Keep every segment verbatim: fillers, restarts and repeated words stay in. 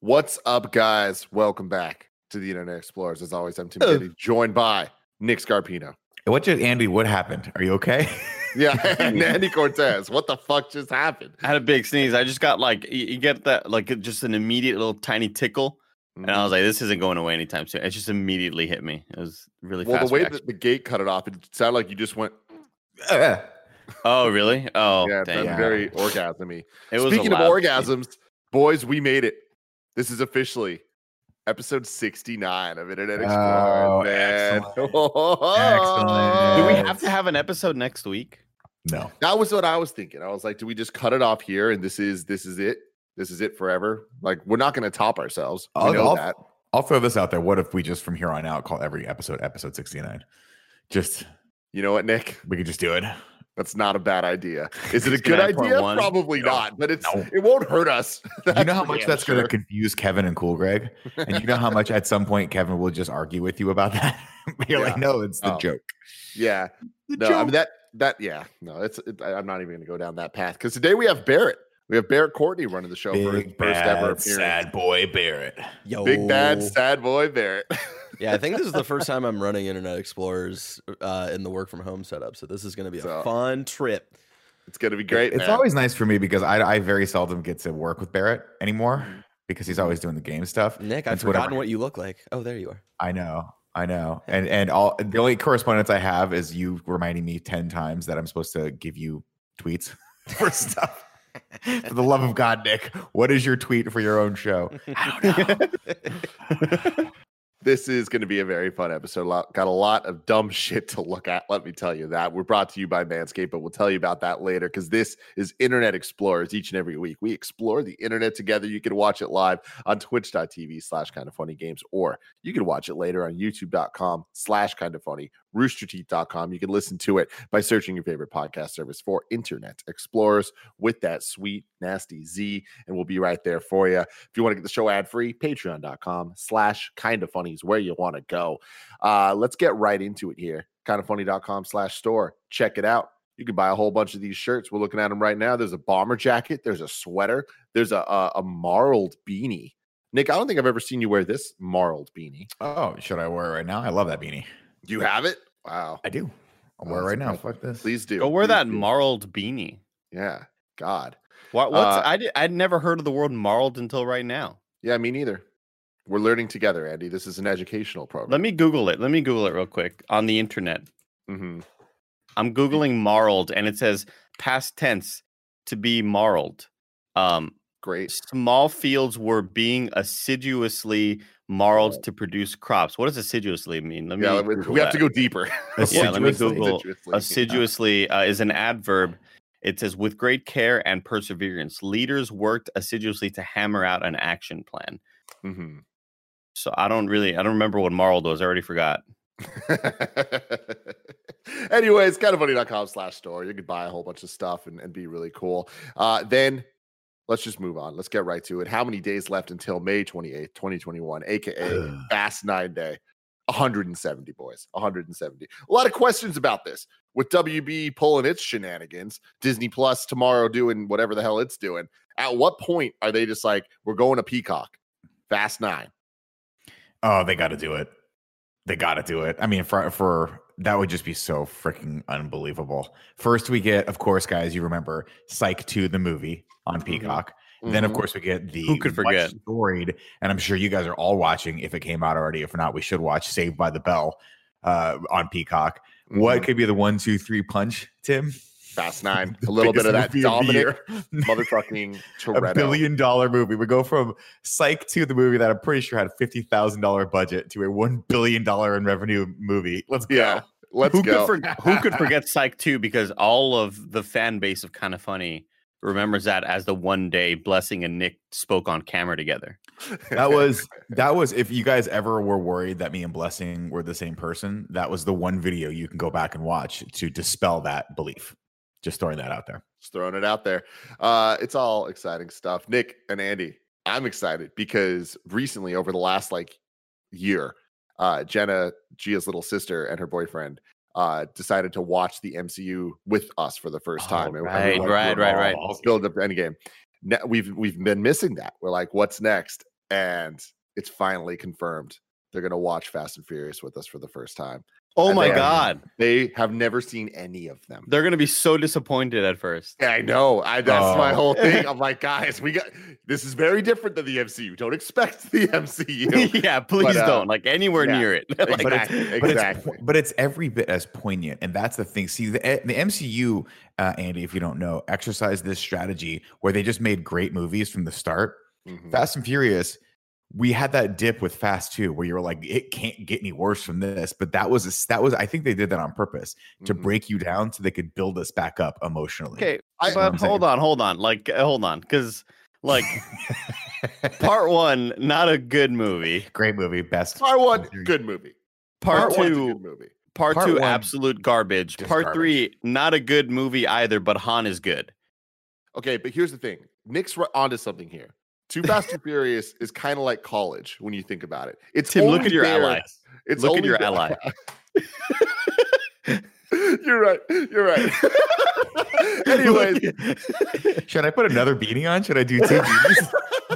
What's up, guys? Welcome back to the Internet Explorers. As always, I'm Tim Getty, joined by Nick Scarpino. What just Andy? What happened? Are you okay? Yeah, and Andy Cortez. What the fuck just happened? I had a big sneeze. I just got like you, you get that like just an immediate little tiny tickle, mm-hmm. and I was like, "This isn't going away anytime soon." It just immediately hit me. It was really well. fast. The way reaction. that the gate cut it off, it sounded like you just went. Uh, oh, really? Oh, yeah, dang. that's very orgasmy. It was Speaking of orgasms, sneeze. boys, we made it. This is officially episode sixty-nine of Internet Explorers. Oh, man. Excellent. excellent. Do we have to have an episode next week? No. That was what I was thinking. I was like, do we just cut it off here and this is this is it? This is it forever? Like, we're not going to top ourselves. We I'll, know I'll, that. I'll throw this out there. What if we just from here on out call every episode episode sixty-nine? Just you know what, Nick? We could just do it. That's not a bad idea. Is it a good idea? Probably no. not, but it's no. it won't hurt us. You know how much that's sure. going to confuse Kevin and Cool Greg? And you know how much at some point Kevin will just argue with you about that? You're yeah. like, no, it's the oh. joke. Yeah. The no, joke. I mean that that yeah. No, it's it, I'm not even going to go down that path because today we have Barrett. We have Barrett Courtney running the show Big for his first bad, ever appearance. Sad boy Barrett. Yo. Big bad sad boy Barrett. Yeah, I think this is the first time I'm running Internet Explorers uh, in the work from home setup. So this is going to be a so, fun trip. It's going to be great. It's man. always nice for me because I, I very seldom get to work with Barrett anymore because he's always doing the game stuff. Nick, I've forgotten whatever. what you look like. Oh, there you are. I know. I know. And and all the only correspondence I have is you reminding me ten times that I'm supposed to give you tweets for stuff. For the love of God, Nick, what is your tweet for your own show? I don't know. This is going to be a very fun episode. Got a lot of dumb shit to look at. Let me tell you that. We're brought to you by Manscaped, but we'll tell you about that later because this is Internet Explorers each and every week. We explore the internet together. You can watch it live on twitch.tv slash kind of funny games, or you can watch it later on youtube.com slash kind of funny, rooster teeth dot com. You can listen to it by searching your favorite podcast service for Internet Explorers with that sweet, nasty Z, and we'll be right there for you. If you want to get the show ad-free, patreon.com slash kind of funny is where you want to go. Uh, let's get right into it here. kindoffunny.com slash store. Check it out. You can buy a whole bunch of these shirts. We're looking at them right now. There's a bomber jacket. There's a sweater. There's a, a, a marled beanie. Nick, I don't think I've ever seen you wear this marled beanie. Oh, should I wear it right now? I love that beanie. Do you have it? Wow. I do. I'll wear it right now. Fuck this. Please do. Go wear Please that do. marled beanie. Yeah. God. What? What's? Uh, I did, I'd never heard of the word marled until right now. Yeah, me neither. We're learning together, Andy. This is an educational program. Let me Google it. Let me Google it real quick on the internet. Mm-hmm. I'm Googling marled, and it says past tense to be marled. Um, Great. Small fields were being assiduously marled oh. to produce crops. What does assiduously mean? Let me. Yeah, we, we have to go deeper. Yeah, let me Google. Assiduously, assiduously uh, is an adverb. It says with great care and perseverance, leaders worked assiduously to hammer out an action plan. Mm-hmm. So I don't really, I don't remember what marled was. I already forgot. Anyways, kindoffunny.com slash store. You can buy a whole bunch of stuff and, and be really cool. Uh, then let's just move on. Let's get right to it. How many days left until May twenty-eighth, twenty twenty-one, aka Fast Nine Day? one hundred seventy, boys. one hundred seventy. A lot of questions about this. With W B pulling its shenanigans, Disney Plus tomorrow doing whatever the hell it's doing. At what point are they just like, we're going to Peacock? Fast Nine. Oh, they got to do it. They got to do it. I mean, for for that would just be so freaking unbelievable. First, we get, of course, guys, you remember Psych two, the movie on Peacock. Mm-hmm. Then, of course, we get the who could forget storied, and I'm sure you guys are all watching. If it came out already, if not, we should watch Saved by the Bell uh, on Peacock. Mm-hmm. What could be the one, two, three punch, Tim? Fast Nine. A little bit of that dominant motherfucking Toretto. A billion dollar movie. We go from Psych to the movie that I'm pretty sure had a fifty thousand dollars budget to a one billion dollars in revenue movie. Let's go. Yeah, let's who go. Could for, who could forget Psych two? Because all of the fan base of Kind of Funny remembers that as the one day Blessing and Nick spoke on camera together. That was, that was, if you guys ever were worried that me and Blessing were the same person, that was the one video you can go back and watch to dispel that belief. Just throwing that out there. Just throwing it out there. Uh, it's all exciting stuff. Nick and Andy, I'm excited because recently, over the last like year, uh, Jenna, Gia's little sister, and her boyfriend uh, decided to watch the M C U with us for the first time. Oh, right, right, right, right. Build up to Endgame. Now, we've we've been missing that. We're like, what's next? and it's finally confirmed. They're going to watch Fast and Furious with us for the first time. Oh and my they God. Have, they have never seen any of them. They're going to be so disappointed at first. Yeah, I know. I, that's oh. my whole thing. I'm like, guys, we got this is very different than the M C U. Don't expect the M C U. yeah, please but, uh, don't. Like anywhere yeah, near it. like, exactly. But it's, exactly. But it's, but it's every bit as poignant. And that's the thing. See, the, the M C U, uh, Andy, if you don't know, exercised this strategy where they just made great movies from the start. Mm-hmm. Fast and Furious. We had that dip with Fast two where you were like, it can't get any worse from this. But that was a, that was I think they did that on purpose to mm-hmm. break you down so they could build us back up emotionally. Okay, I, but hold on, hold on, like uh, hold on, because like part one, not a good movie, great movie, best part one, good movie. Part, part two, good movie. Part, part two, one, absolute garbage. Part garbage. three, not a good movie either, but Han is good. Okay, but here's the thing, Nick's onto something here. Too Fast and Furious is kind of like college when you think about it. It's Tim, look at your there. allies. It's look only at your there. ally. You're right. You're right. Anyways, should I put another beanie on? Should I do two beanies?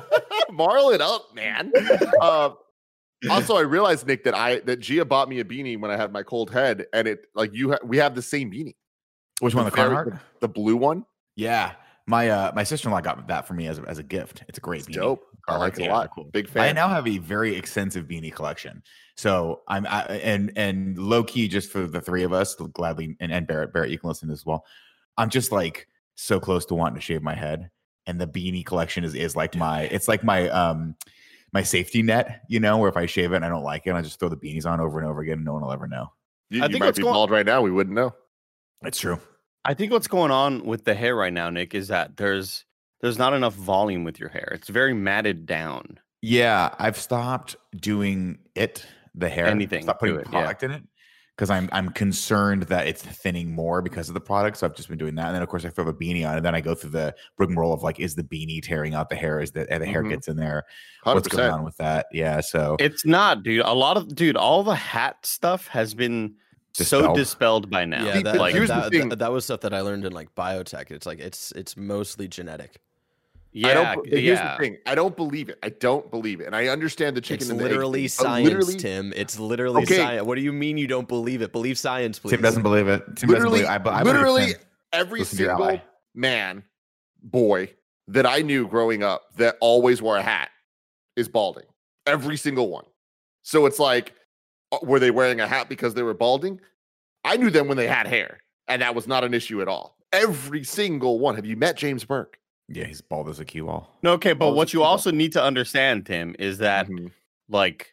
Marl it up, man. Uh, also, I realized, Nick, that I that Gia bought me a beanie when I had my cold head, and it like you ha- we have the same beanie. Which one? The Carhartt? The, the blue one. Yeah. My uh, my sister-in-law got that for me as a, as a gift. It's a great it's beanie. Dope. I like it yeah, a lot. Cool. Big fan. I now have a very extensive beanie collection. So I'm I, and and low key just for the three of us, gladly and, and Barrett Barrett you can listen to this as well. I'm just like so close to wanting to shave my head, and the beanie collection is is like my it's like my um my safety net, you know, where if I shave it and I don't like it, I just throw the beanies on over and over again, and no one will ever know. You, I you think might be going- bald right now. We wouldn't know. It's true. I think what's going on with the hair right now, Nick, is that there's there's not enough volume with your hair. It's very matted down. Yeah, I've stopped doing it, the hair. Anything. Stop putting it, product yeah. in it because I'm I'm concerned that it's thinning more because of the product. So I've just been doing that. And then of course I throw the beanie on, and then I go through the rigmarole of like, is the beanie tearing out the hair? Is the, the hair mm-hmm. gets in there? one hundred percent. What's going on with that? Yeah. So it's not, dude. A lot of dude, all the hat stuff has been dispelled. so dispelled by now. Yeah, that, like, here's that, the thing. That, that was stuff that I learned in like biotech. It's like it's it's mostly genetic. Yeah, I don't, here's yeah. the thing. I don't believe it. I don't believe it. And I understand the chicken it's and the literally egg science, literally, Tim. It's literally okay. science. What do you mean you don't believe it? Believe science, please. Tim doesn't believe it. Tim literally, doesn't believe, I, I literally Tim. every Listen single man, boy that I knew growing up that always wore a hat is balding. Every single one. So it's like, were they wearing a hat because they were balding? I knew them when they had hair, and that was not an issue at all. Every single one. Have you met James Burke? Yeah, he's bald as a cue ball. No, okay, but what you also need to understand, Tim, is that mm-hmm. like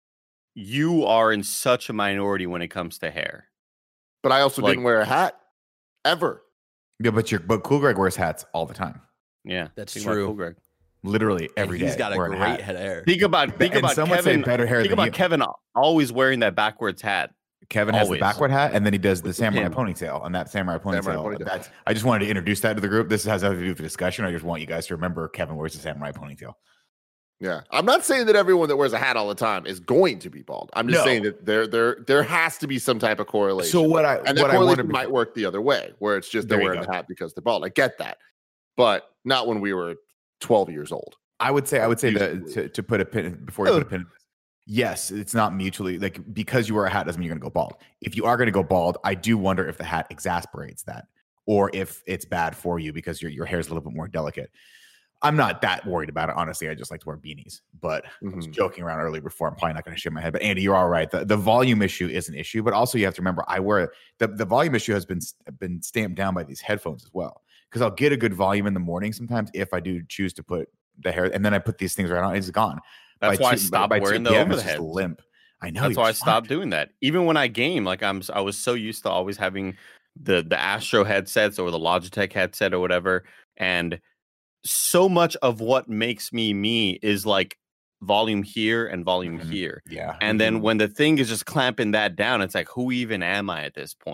you are in such a minority when it comes to hair. But I also like, didn't wear a hat ever. Yeah, but your but Cool Greg wears hats all the time. Yeah, that's think true. Cool Greg. Literally every and he's day. He's got a great hat. head of hair. Think about think and about some Kevin. Would say better hair think than about you. Kevin always wearing that backwards hat. Kevin Always. has the backward hat, and then he does the samurai Him. ponytail, and that samurai ponytail. Samurai ponytail. That's, I just wanted to introduce that to the group. This has nothing to do with the discussion. I just want you guys to remember Kevin wears the samurai ponytail. Yeah, I'm not saying that everyone that wears a hat all the time is going to be bald. I'm just no. saying that there, there, there has to be some type of correlation. So what I and the what correlation I might work the other way, where it's just they're wearing the hat because they're bald. I get that, but not when we were twelve years old. I would say I would say that to, to put a pin before you put a pin. Yes, it's not mutually like because you wear a hat doesn't mean you're going to go bald. If you are going to go bald, I do wonder if the hat exasperates that, or if it's bad for you because your your hair is a little bit more delicate. I'm not that worried about it, honestly. I just like to wear beanies, but mm-hmm. I was joking around earlier before. I'm probably not going to shave my head. But Andy, you're all right. The, the volume issue is an issue, but also you have to remember I wear the the volume issue has been been stamped down by these headphones as well because I'll get a good volume in the morning sometimes if I do choose to put the hair, and then I put these things right on. It's gone. That's by why two, I stopped by, by wearing the overhead. Limp. I know. That's why I stopped doing that. Even when I game, like I'm, I was so used to always having the the Astro headsets or the Logitech headset or whatever, and so much of what makes me me is like volume here and volume mm-hmm. here. Yeah. And mm-hmm. then when the thing is just clamping that down, it's like, who even am I at this point?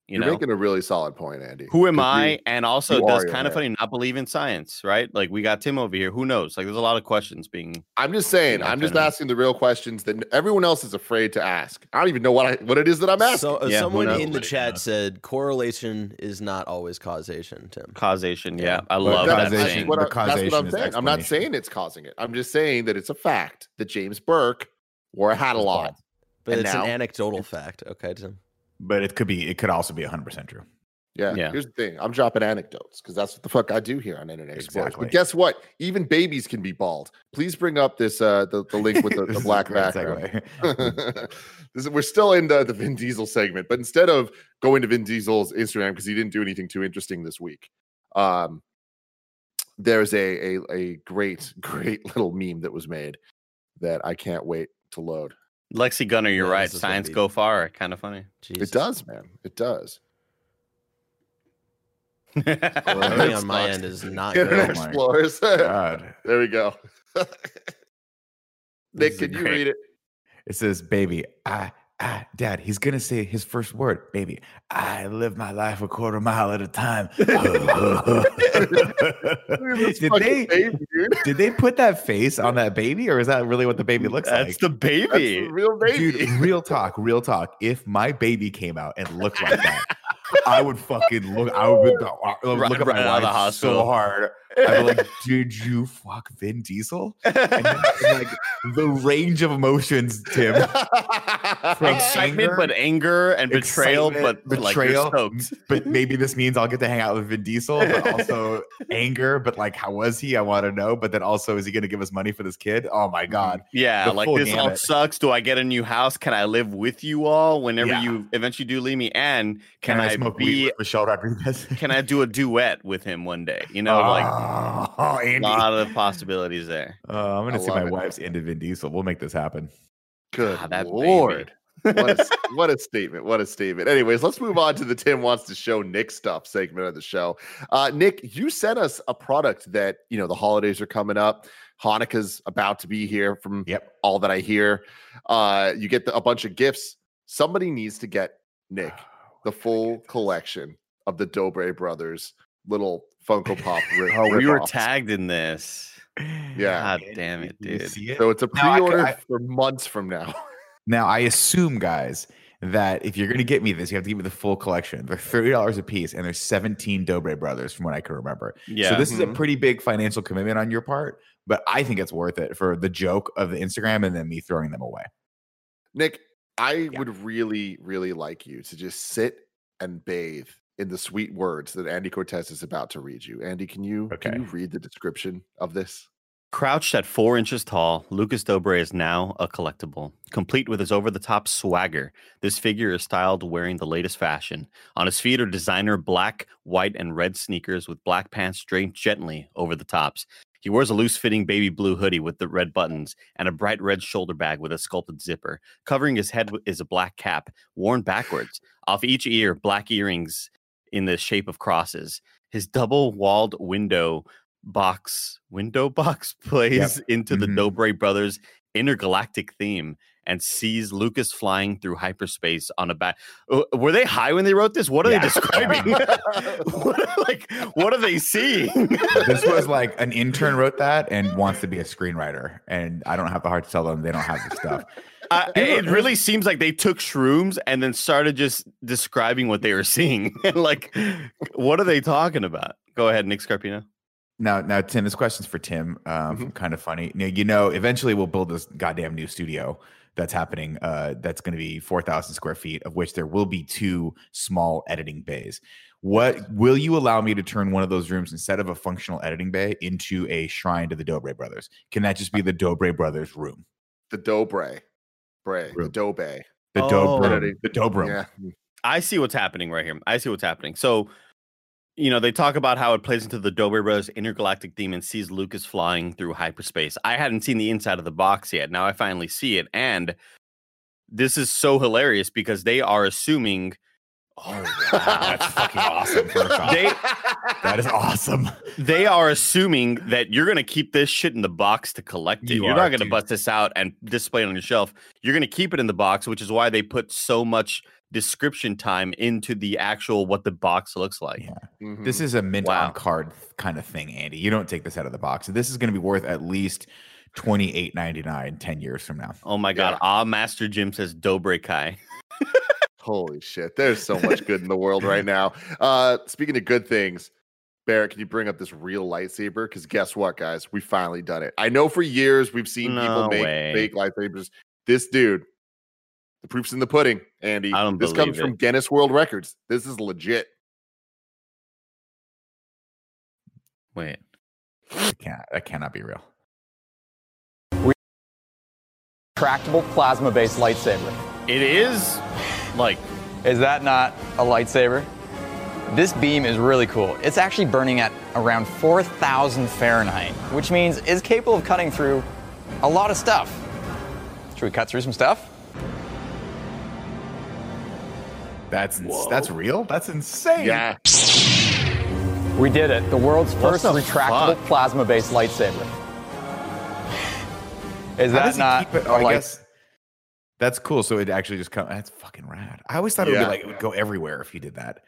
You You're know, making a really solid point, Andy. who am 'Cause I? you- and also, you does are your kind of man. funny not believe in science, right? Like we got Tim over here. Who knows? Like there's a lot of questions being. I'm just saying. Yeah, I'm just kinda. asking the real questions that everyone else is afraid to ask. I don't even know what I what it is that I'm asking. So, uh, Yeah, who someone knows? in the Nobody chat knows. said correlation is not always causation, Tim. Causation, yeah, Yeah. I But love that causation- saying. what the I- that's what causation I'm is saying. I'm not explanation. saying it's causing it. I'm just saying that it's a fact that James Burke wore a hat a Was lot. bald. But And it's now- an anecdotal fact. Okay, Tim. But it could be. It could also be one hundred percent true. Yeah. Yeah. Here's the thing. I'm dropping anecdotes because that's what the fuck I do here on Internet Explorers. Exactly. But guess what? Even babies can be bald. Please bring up this uh the, the link with the, This the is a black great background. segue. This is, we're still in the, the Vin Diesel segment, but instead of going to Vin Diesel's Instagram because he didn't do anything too interesting this week, um, there's a, a a great great little meme that was made that I can't wait to load. Lexi Gunner, you're Yeah, right. this is gonna Science be- go far. Kind of funny. Jesus. It does, man. It does. Everything on my end is not Internet good. my Explorers. God. There we go. Nick, is can you great. read it? It says, "Baby, I, I, Dad." He's gonna say his first word, "Baby, I live my life a quarter mile at a time." Look at this did fucking they? baby, dude. Did they put that face on that baby, or is that really what the baby looks That's like? the That's baby. the real baby. Dude, real talk, real talk. If my baby came out and looked like that, I would fucking look. I would, I would Run- look at run my out of the wife hospital. so hard. I'd be like, "Did you fuck Vin Diesel?" And, then, like the range of emotions, Tim. From Excitement, anger, but anger and betrayal, excitement, but betrayal. Like you're stoked. But maybe this means I'll get to hang out with Vin Diesel, but also anger. But like, how was he? I want to know. But then also, is he going to give us money for this kid? Oh my god! Yeah, The like full this all gamut. sucks. Do I get a new house? Can I live with you all whenever Yeah. you eventually do leave me? And Can, can, I, I, smoke be? weed with Michelle Rodriguez? Can I do a duet with him one day? You know, like oh, a Andy. lot of possibilities there. Uh, I'm I gonna see love my it. wife's into Vin Diesel. We'll make this happen. Good God, that lord. what, a, what a statement. What a statement. Anyways, let's move on to the Tim Wants to Show Nick Stuff segment of the show. Uh, Nick, you sent us a product that, you know, the holidays are coming up. Hanukkah's about to be here from Yep. all that I hear. Uh, you get the, a bunch of gifts. Somebody needs to get Nick the full collection of the Dobre Brothers little Funko Pop rip, Oh, we were rip-offs. tagged in this. Yeah. God damn it, Did you dude. see it? So it's a Now, I could- pre-order I- for months from now. Now, I assume, guys, that if you're going to get me this, you have to give me the full collection. They're thirty dollars a piece, and there's seventeen Dobre Brothers from what I can remember. Yeah. So this is a Mhm. pretty big financial commitment on your part, but I think it's worth it for the joke of the Instagram and then me throwing them away. Nick, I Yeah. would really, really like you to just sit and bathe in the sweet words that Andy Cortez is about to read you. Andy, can you Okay. can you read the description of this? Crouched at four inches tall, Lucas Dobre is now a collectible. Complete with his over-the-top swagger, this figure is styled wearing the latest fashion. On his feet are designer black, white, and red sneakers with black pants draped gently over the tops. He wears a loose-fitting baby blue hoodie with the red buttons and a bright red shoulder bag with a sculpted zipper. Covering his head is a black cap, worn backwards. Off each ear, black earrings in the shape of crosses. His double-walled window box window box plays into the Mhm. Dobre Brothers intergalactic theme and sees Lucas flying through hyperspace on a back. Uh, Were they high when they wrote this? What are Yeah. they describing? what, like, what are they seeing? This was like an intern wrote that and wants to be a screenwriter, and I don't have the heart to tell them they don't have the stuff. Uh, it really seems like they took shrooms and then started just describing what they were seeing. Like, what are they talking about? Go ahead, Nick Scarpino. Now, now, Tim, this question's for Tim. Um, Mhm. Kind of funny. Now, you know, eventually we'll build this goddamn new studio that's happening. Uh, that's going to be four thousand square feet, of which there will be two small editing bays. What will you allow me to turn one of those rooms instead of a functional editing bay into a shrine to the Dobre Brothers? Can that just be the Dobre Brothers room? The Dobre. Bray. The Room. Dobe. The Oh. Dobre room. The Dobre room. Yeah. I see what's happening right here. I see what's happening. So, you know, they talk about how it plays into the Dobre Brothers intergalactic theme and sees Lucas flying through hyperspace. I hadn't seen the inside of the box yet. Now I finally see it. And this is so hilarious because they are assuming. Oh, wow. That's fucking awesome. First off. They, That is awesome. they are assuming that you're going to keep this shit in the box to collect it. You You're are, not going to dude. bust this out and display it on your shelf. You're going to keep it in the box, which is why they put so much description time into the actual what the box looks like. Yeah. Mhm. This is a mint Wow. on card kind of thing, Andy. You don't take this out of the box. This is going to be worth at least twenty-eight ninety-nine ten years from now. Oh my god! Yeah. Ah, Master Jim says Dobre Kai. Holy shit. There's so much good in the world right now. Uh, speaking of good things, Barrett, can you bring up this real lightsaber? Because guess what, guys? We finally done it. I know for years we've seen No people make way. fake lightsabers. This dude, the proof's in the pudding, Andy. I don't this believe comes it. from Guinness World Records. This is legit. Wait, That, can't, that cannot be real. Retractable plasma-based lightsaber. it is like Is that not a lightsaber? This beam is really cool. It's actually burning at around four thousand Fahrenheit, which means it's capable of cutting through a lot of stuff. Should we cut through some stuff? That's ins- that's real? That's insane. Yeah. We did it. The world's What first the retractable fuck? plasma-based lightsaber. Is How that does he not keep it? a Oh, I light- guess that's cool. So it actually just comes. That's fucking rad. I always thought it would Yeah. be like it would go everywhere if you did that.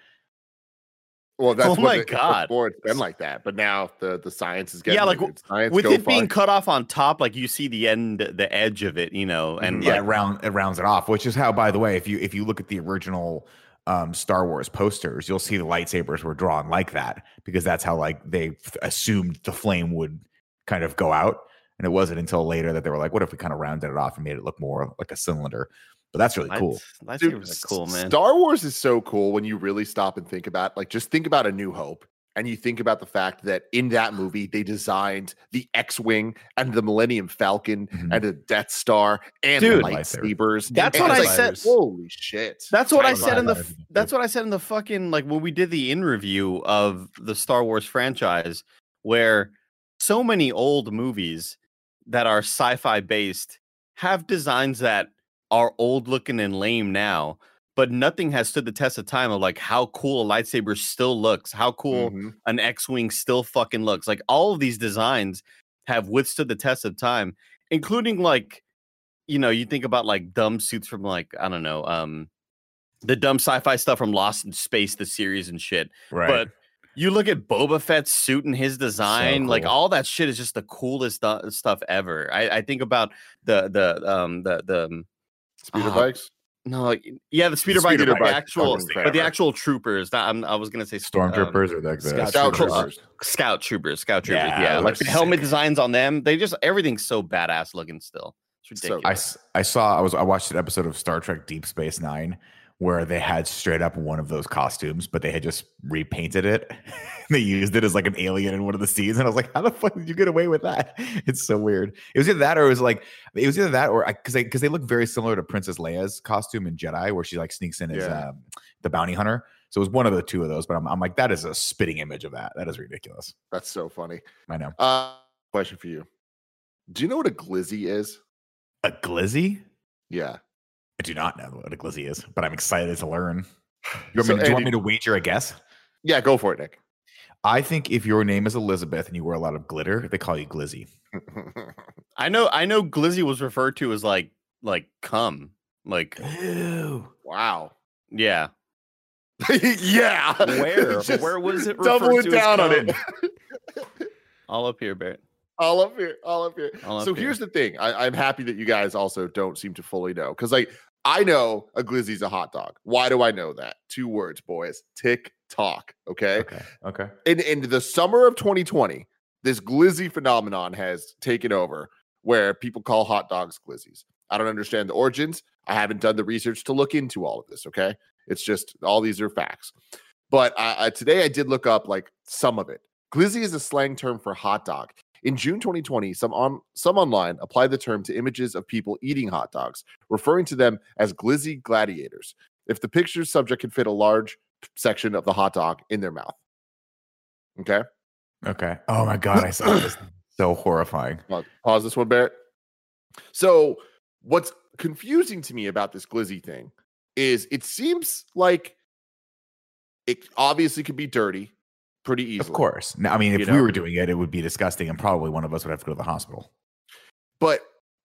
Well, that's Oh what my it- God. Before it's been like that, but now the the science is getting yeah, like there, dude. Science with go it being far. cut off on top, like you see the end, the edge of it, you know, and yeah, like, it round it rounds it off, which is how, by the way, if you if you look at the original um, Star Wars posters, you'll see the lightsabers were drawn like that because that's how like they f- assumed the flame would kind of go out, and it wasn't until later that they were like, what if we kind of rounded it off and made it look more like a cylinder? But that's really cool. Lights- Dude, Lightsabers are cool, man. Star Wars is so cool when you really stop and think about, like, just think about A New Hope, and you think about the fact that in that movie they designed the X-wing and the Millennium Falcon Mhm. and the Death Star and Dude. lightsabers. That's And what it's I like, said. Holy shit! That's what I Time said in the. flies. f- That's what I said in the fucking like when we did the in review of the Star Wars franchise, where so many old movies that are sci-fi based have designs that are old looking and lame now, but nothing has stood the test of time of like how cool a lightsaber still looks, how cool Mhm. an X-wing still fucking looks. Like all of these designs have withstood the test of time, including like, you know, you think about like dumb suits from like, I don't know, um, the dumb sci-fi stuff from Lost in Space, the series and shit. Right. But you look at Boba Fett's suit and his design, like cool. all that shit is just the coolest stu- stuff ever. I, I think about the the um the the um, Speeder uh, bikes. no, like, yeah, the speeder bike, speeder but the bike actual, fucking but the forever. actual troopers. That I'm, I was gonna say um, Stormtroopers or like the Scout Scout troopers. troopers. scout troopers, scout troopers. Yeah, Yeah, like those the are helmet sick. designs on them. They just everything's so badass looking still. It's So ridiculous. I, s- I saw I was I watched an episode of Star Trek Deep Space Nine where they had straight up one of those costumes, but they had just repainted it. They used it as like an alien in one of the scenes, and I was like, "How the fuck did you get away with that?" It's so weird. It was either that, or it was like it was either that, or because they because they look very similar to Princess Leia's costume in Jedi, where she like sneaks in as Yeah. um, the bounty hunter. So it was one of the two of those. But I'm, I'm like, that is a spitting image of that. That is ridiculous. That's so funny. I know. Uh, question for you: do you know what a glizzy is? A glizzy? Yeah. I do not know what a glizzy is, but I'm excited to learn. You want, So, me, do you want Andy- me to wager a guess? Yeah, go for it, Nick. I think if your name is Elizabeth and you wear a lot of glitter, they call you glizzy. I know, I know. Glizzy was referred to as like like cum, like Ew. Wow. yeah. yeah. Where? Just Where was it Double referred it to as down on it. All up here, Barrett. all up here. All up here. All up so here. here's the thing. I, I'm happy that you guys also don't seem to fully know. Because like I know a glizzy's a hot dog. Why do I know that? Two words, boys. Tick tock. Okay. Okay. Okay. In in the summer of twenty twenty, this glizzy phenomenon has taken over where people call hot dogs glizzies. I don't understand the origins. I haven't done the research to look into all of this. Okay. It's just all these are facts. But I, I, today I did look up like some of it. Glizzy is a slang term for hot dog. In June twenty twenty, some on some online applied the term to images of people eating hot dogs, referring to them as glizzy gladiators. If the picture's subject can fit a large section of the hot dog in their mouth. Okay. Okay. Oh my God. I saw this. So horrifying. Pause, pause this one, Barrett. So, what's confusing to me about this glizzy thing is it seems like it obviously could be dirty pretty easily. Of course. Now, I mean, if You we know? were doing it, it would be disgusting and probably one of us would have to go to the hospital. But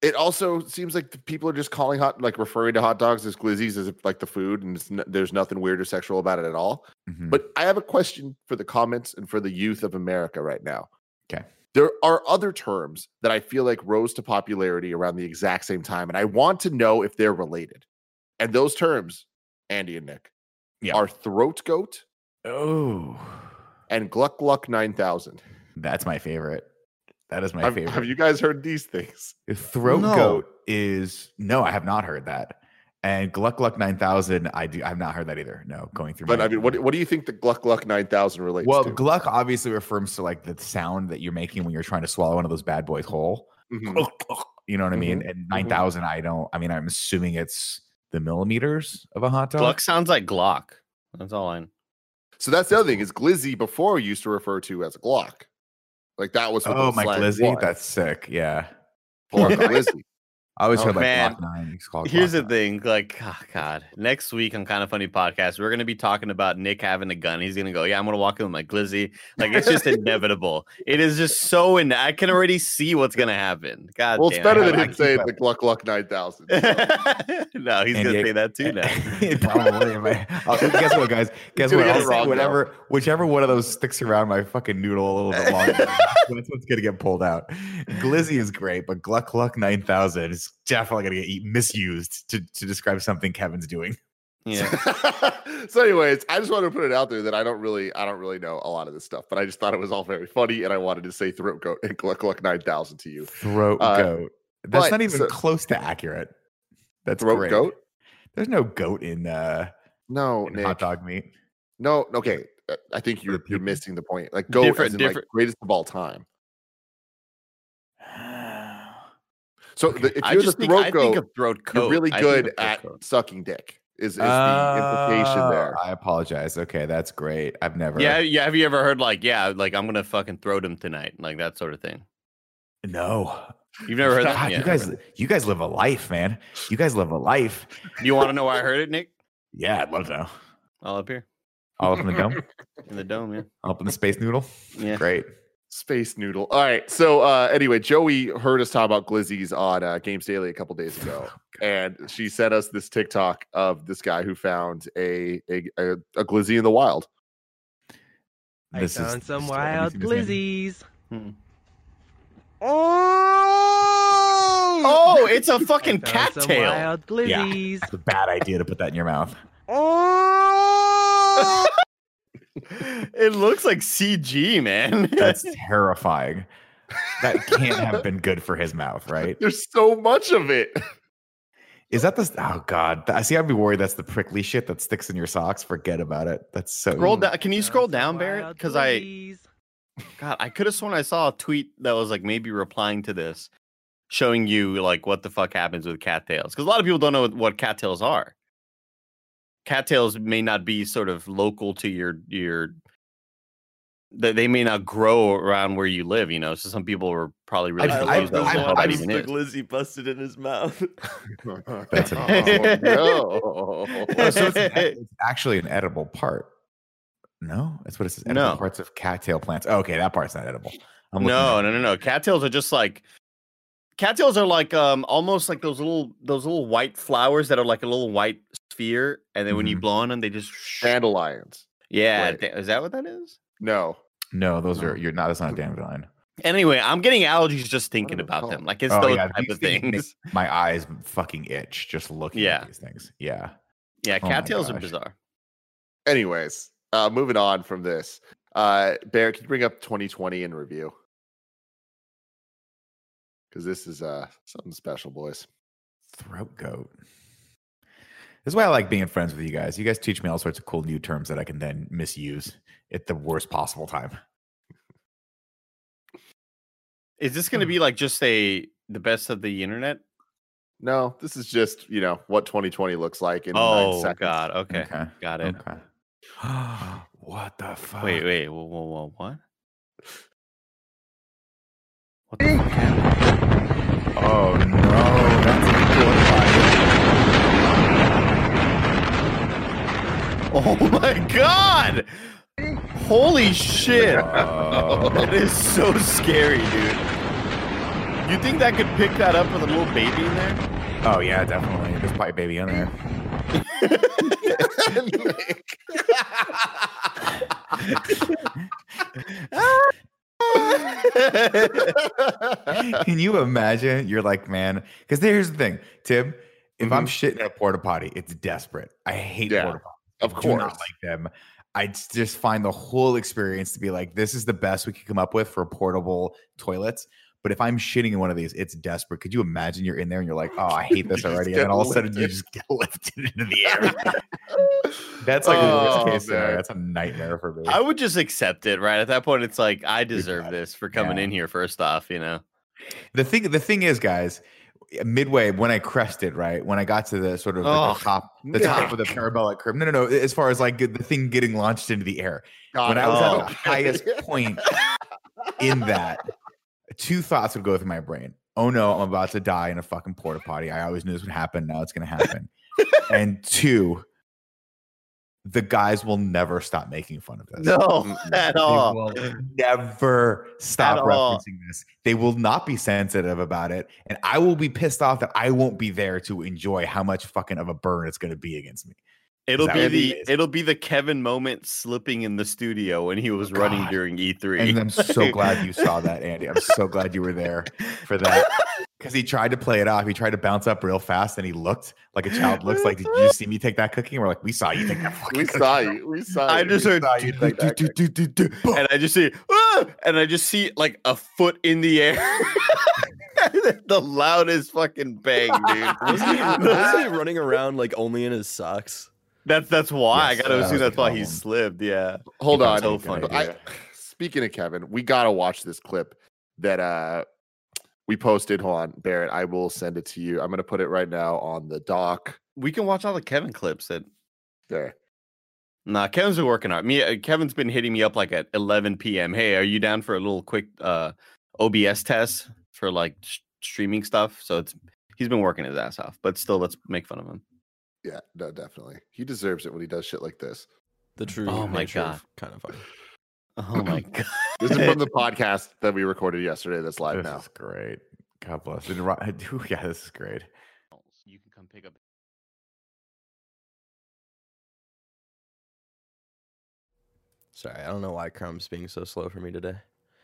It also seems like the people are just calling hot, like referring to hot dogs as glizzies as if like the food, and it's n- there's nothing weird or sexual about it at all. Mhm. But I have a question for the comments and for the youth of America right now. Okay. There are other terms that I feel like rose to popularity around the exact same time, and I want to know if they're related. And those terms, Andy and Nick, Yeah. are throat goat Oh, and Gluck Gluck nine thousand. that's my favorite. That is my Have, favorite. have you guys heard these things? Throat No. goat is no, I have not heard that. And Gluck Gluck nine thousand, I do. I've not heard that either. No, going through. But my, I mean, what, what do you think the Gluck Gluck nine thousand relates well, to? Gluck obviously refers to like the sound that you're making when you're trying to swallow one of those bad boys whole. Mhm. You know what I mean? Mhm. And nine thousand, I don't. I mean, I'm assuming it's the millimeters of a hot dog. Gluck sounds like Glock. That's all I know. So that's the other thing is glizzy before used to refer to as a Glock. Like that was what Oh, the my slang glizzy, was that's sick. Yeah, for glizzy. I always Oh, heard like man. Glock nine. It's called Here's Glock the nine. thing, like, oh, God, next week on Kind of Funny Podcast, we're gonna be talking about Nick having a gun. He's gonna go, yeah, I'm gonna walk in with my glizzy. Like, it's just inevitable. It is just so, in. I can already see what's gonna happen. God, Well, it's damn better it. than I him keep saying up. the Gluck Gluck nine thousand. No, he's And gonna yeah, say that too now. Probably. my- I'll- guess what, guys? Guess gonna what? get I'll it say wrong, whatever, whichever one of those sticks around my fucking noodle a little bit longer. That's what's gonna get pulled out. Glizzy is great, but Gluck Gluck nine thousand is definitely gonna get e- misused to, to describe something Kevin's doing. Yeah. So, anyways, I just wanted to put it out there that I don't really, I don't really know a lot of this stuff, but I just thought it was all very funny, and I wanted to say throat goat and Gluck Gluck nine thousand to you. Throat Uh, goat. That's but- not even so- close to accurate. That's Throat great. goat? There's no goat in uh No, in Nick. hot dog meat. No, okay. uh, I think you're the you're people. missing the point. Like goat, Different- as in, like, different- greatest of all time. So Okay. the, if I you're just the think, throat I goat, think of throat coat. you're really I think good of throat at coat. sucking dick. Is, is the implication Oh, there? I apologize. Okay, that's great. I've never. Yeah, yeah. Have you ever heard like, yeah, like I'm gonna fucking throat him tonight, like that sort of thing? No. You've never heard that? God, Yeah. you guys, you guys live a life, man. You guys live a life. Do you want to know where I heard it, Nick? Yeah, I'd love to know. All up here All up in the dome, in the dome, yeah. all up in the space noodle. Yeah. Great. Space noodle. All right. So uh anyway, Joey heard us talk about glizzies on uh, Games Daily a couple days ago, and she sent us this TikTok of this guy who found a a, a, a glizzy in the wild. I This is found some the story. Have you wild seen this, Andy? glizzies. Hmm. Oh! Oh, it's a fucking I found some cattail. wild glizzies. It's a bad idea to put that in your mouth. Oh! It looks like C G, man. That's terrifying. That can't have been good for his mouth, right? There's so much of it. Is that the? Oh God! I see. I'd be worried. That's the prickly shit that sticks in your socks. Forget about it. That's so. Scroll down. Can you Found scroll some down, Barrett? wild Because I, glizzies. God, I could have sworn I saw a tweet that was like maybe replying to this, showing you like what the fuck happens with cattails. Because a lot of people don't know what cattails are. Cattails may not be sort of local to your your. They they may not grow around where you live, you know. So some people were probably really I- I confused love I- as the to I- what one that I- even the is. glizzy busted in his mouth. That's an- Oh, Oh, no. so it's, an, ed- it's actually an edible part. No, that's what it says. Edible No. parts of cattail plants. Oh, okay, that part's not edible. I'm No, looking no, no, no. Cattails are just like cattails are like um almost like those little those little white flowers that are like a little white sphere, and then when you Mhm. blow on them, they just Dandelions. yeah. Right. th- Is that what that is? No. at- No, those are you're not. That's not a dandelion. Anyway, I'm getting allergies just thinking are they about called? them. Like it's Oh, those yeah, type these of things make things. My eyes fucking itch just looking Yeah. at these things. Yeah. Yeah, Oh my cattails are gosh. bizarre. Anyways, uh moving on from this. Uh Barrett, can you bring up twenty twenty in review? Because this is uh something special, boys. Throat goat. This is why I like being friends with you guys. You guys teach me all sorts of cool new terms that I can then misuse at the worst possible time. Is this going to be like just a the best of the internet? No, this is just, you know, what twenty twenty looks like in nine Oh seconds. God. Okay, Okay. got it. Okay. What the fuck? Wait, wait. Whoa, whoa, whoa, what? What the fuck happened? Oh no, that's a cool Oh my god! Holy shit! Oh. That is so scary, dude. You think that could pick that up with a little baby in there? Oh yeah, definitely. There's probably a baby in there. Can you imagine? You're like, man, because here's the thing, Tim. If mm-hmm. I'm shitting at a porta potty, it's desperate. I hate yeah, porta potties. Of I course, do not like them. I just find the whole experience to be like, this is the best we could come up with for portable toilets. But if I'm shitting in one of these, it's desperate. Could you imagine you're in there and you're like, oh, I hate this already. And then all of a sudden you just get lifted into the air. That's like oh, the worst case scenario. That's a nightmare for me. I would just accept it, right? At that point, it's like, I deserve this for coming yeah. in here first off, you know? The thing, the thing is, guys, midway when I crested, right? When I got to the sort of like oh, the top, the God. top of the parabolic curve. No, no, no. As far as like the thing getting launched into the air. God, when I was oh. at the highest point in that, two thoughts would go through my brain. Oh no, I'm about to die in a fucking porta potty. I always knew this would happen. Now it's going to happen. And two, the guys will never stop making fun of this. No, at they all. Will never stop at referencing all. this. They will not be sensitive about it. And I will be pissed off that I won't be there to enjoy how much fucking of a burn it's going to be against me. It'll be the is? it'll be the Kevin moment slipping in the studio when he was oh, running during E three. And I'm so glad you saw that, Andy. I'm so glad you were there for that. Because he tried to play it off. He tried to bounce up real fast, and he looked like a child looks like, did you see me take that cookie? And we're like, we saw you take that fucking We cookie. saw you. We saw I you. just heard, do, do, do, do, do, do, and I just see, ah! and I just see like a foot in the air. The loudest fucking bang, dude. Wasn't he, wasn't he running around like only in his socks? That's that's why yes, I gotta that assume that's why problem. he slipped. Yeah. Hold on. So funny. I, speaking of Kevin, we gotta watch this clip that uh we posted. Hold on, Barrett. I will send it to you. I'm gonna put it right now on the doc. We can watch all the Kevin clips that there. Nah, Kevin's been working on me. Kevin's been hitting me up like at eleven p.m. Hey, are you down for a little quick uh O B S test for like sh- streaming stuff? So it's he's been working his ass off, but still, let's make fun of him. Yeah, no, definitely. He deserves it when he does shit like this. The true. Oh my God. Kind of funny. Oh my God. This is from the podcast that we recorded yesterday. That's live this now. This is great. God bless. Yeah, this is great. You can come pick up. Sorry, I don't know why Crumb's being so slow for me today.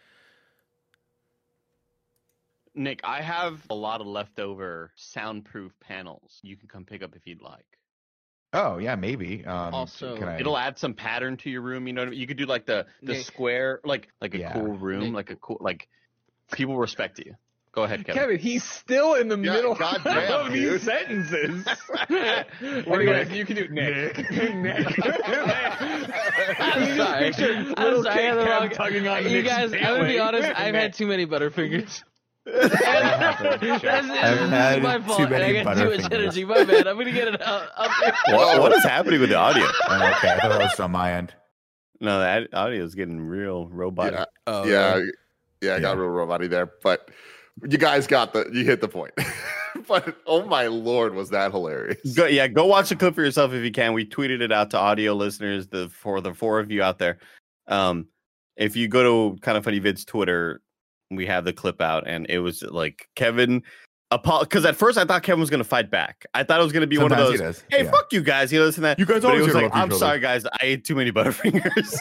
Nick, I have a lot of leftover soundproof panels. You can come pick up if you'd like. Oh yeah, maybe. Um, also, can I... it'll add some pattern to your room. You know, what I mean? You could do like the the Nick. square, like like a Yeah. cool room, Nick. like a cool like people respect you. Go ahead, Kevin. Kevin, he's still in the Yeah, middle goddamn, of dude. these sentences. Anyways, you can do Nick. Nick. I'm sorry. I'm sorry. I had the wrong- tugging on You Nick's guys, I'm gonna be pant honest. leg. I've had too many Butterfingers. I've That's had my too fault. and many I got too much Butterfingers. energy. My bad. I'm gonna get it out. Up here. What, what is happening with the audio? Oh, okay, I thought that was on my end. No, that audio is getting real robotic. Yeah, Oh, yeah, yeah, I got Yeah. real robot there, but you guys got the you hit the point. But oh my lord, was that hilarious? Go, yeah, go watch the clip for yourself if you can. We tweeted it out to audio listeners, the for the four of you out there. Um, if you go to Kind of Funny Vids Twitter, we have the clip out, and it was like Kevin. Because at first I thought Kevin was going to fight back. I thought it was going to be Sometimes one he of those, does. hey, Yeah. fuck you guys, you know, this and that. You guys But always it was hit like, off each I'm other." sorry, guys, I ate too many Butterfingers.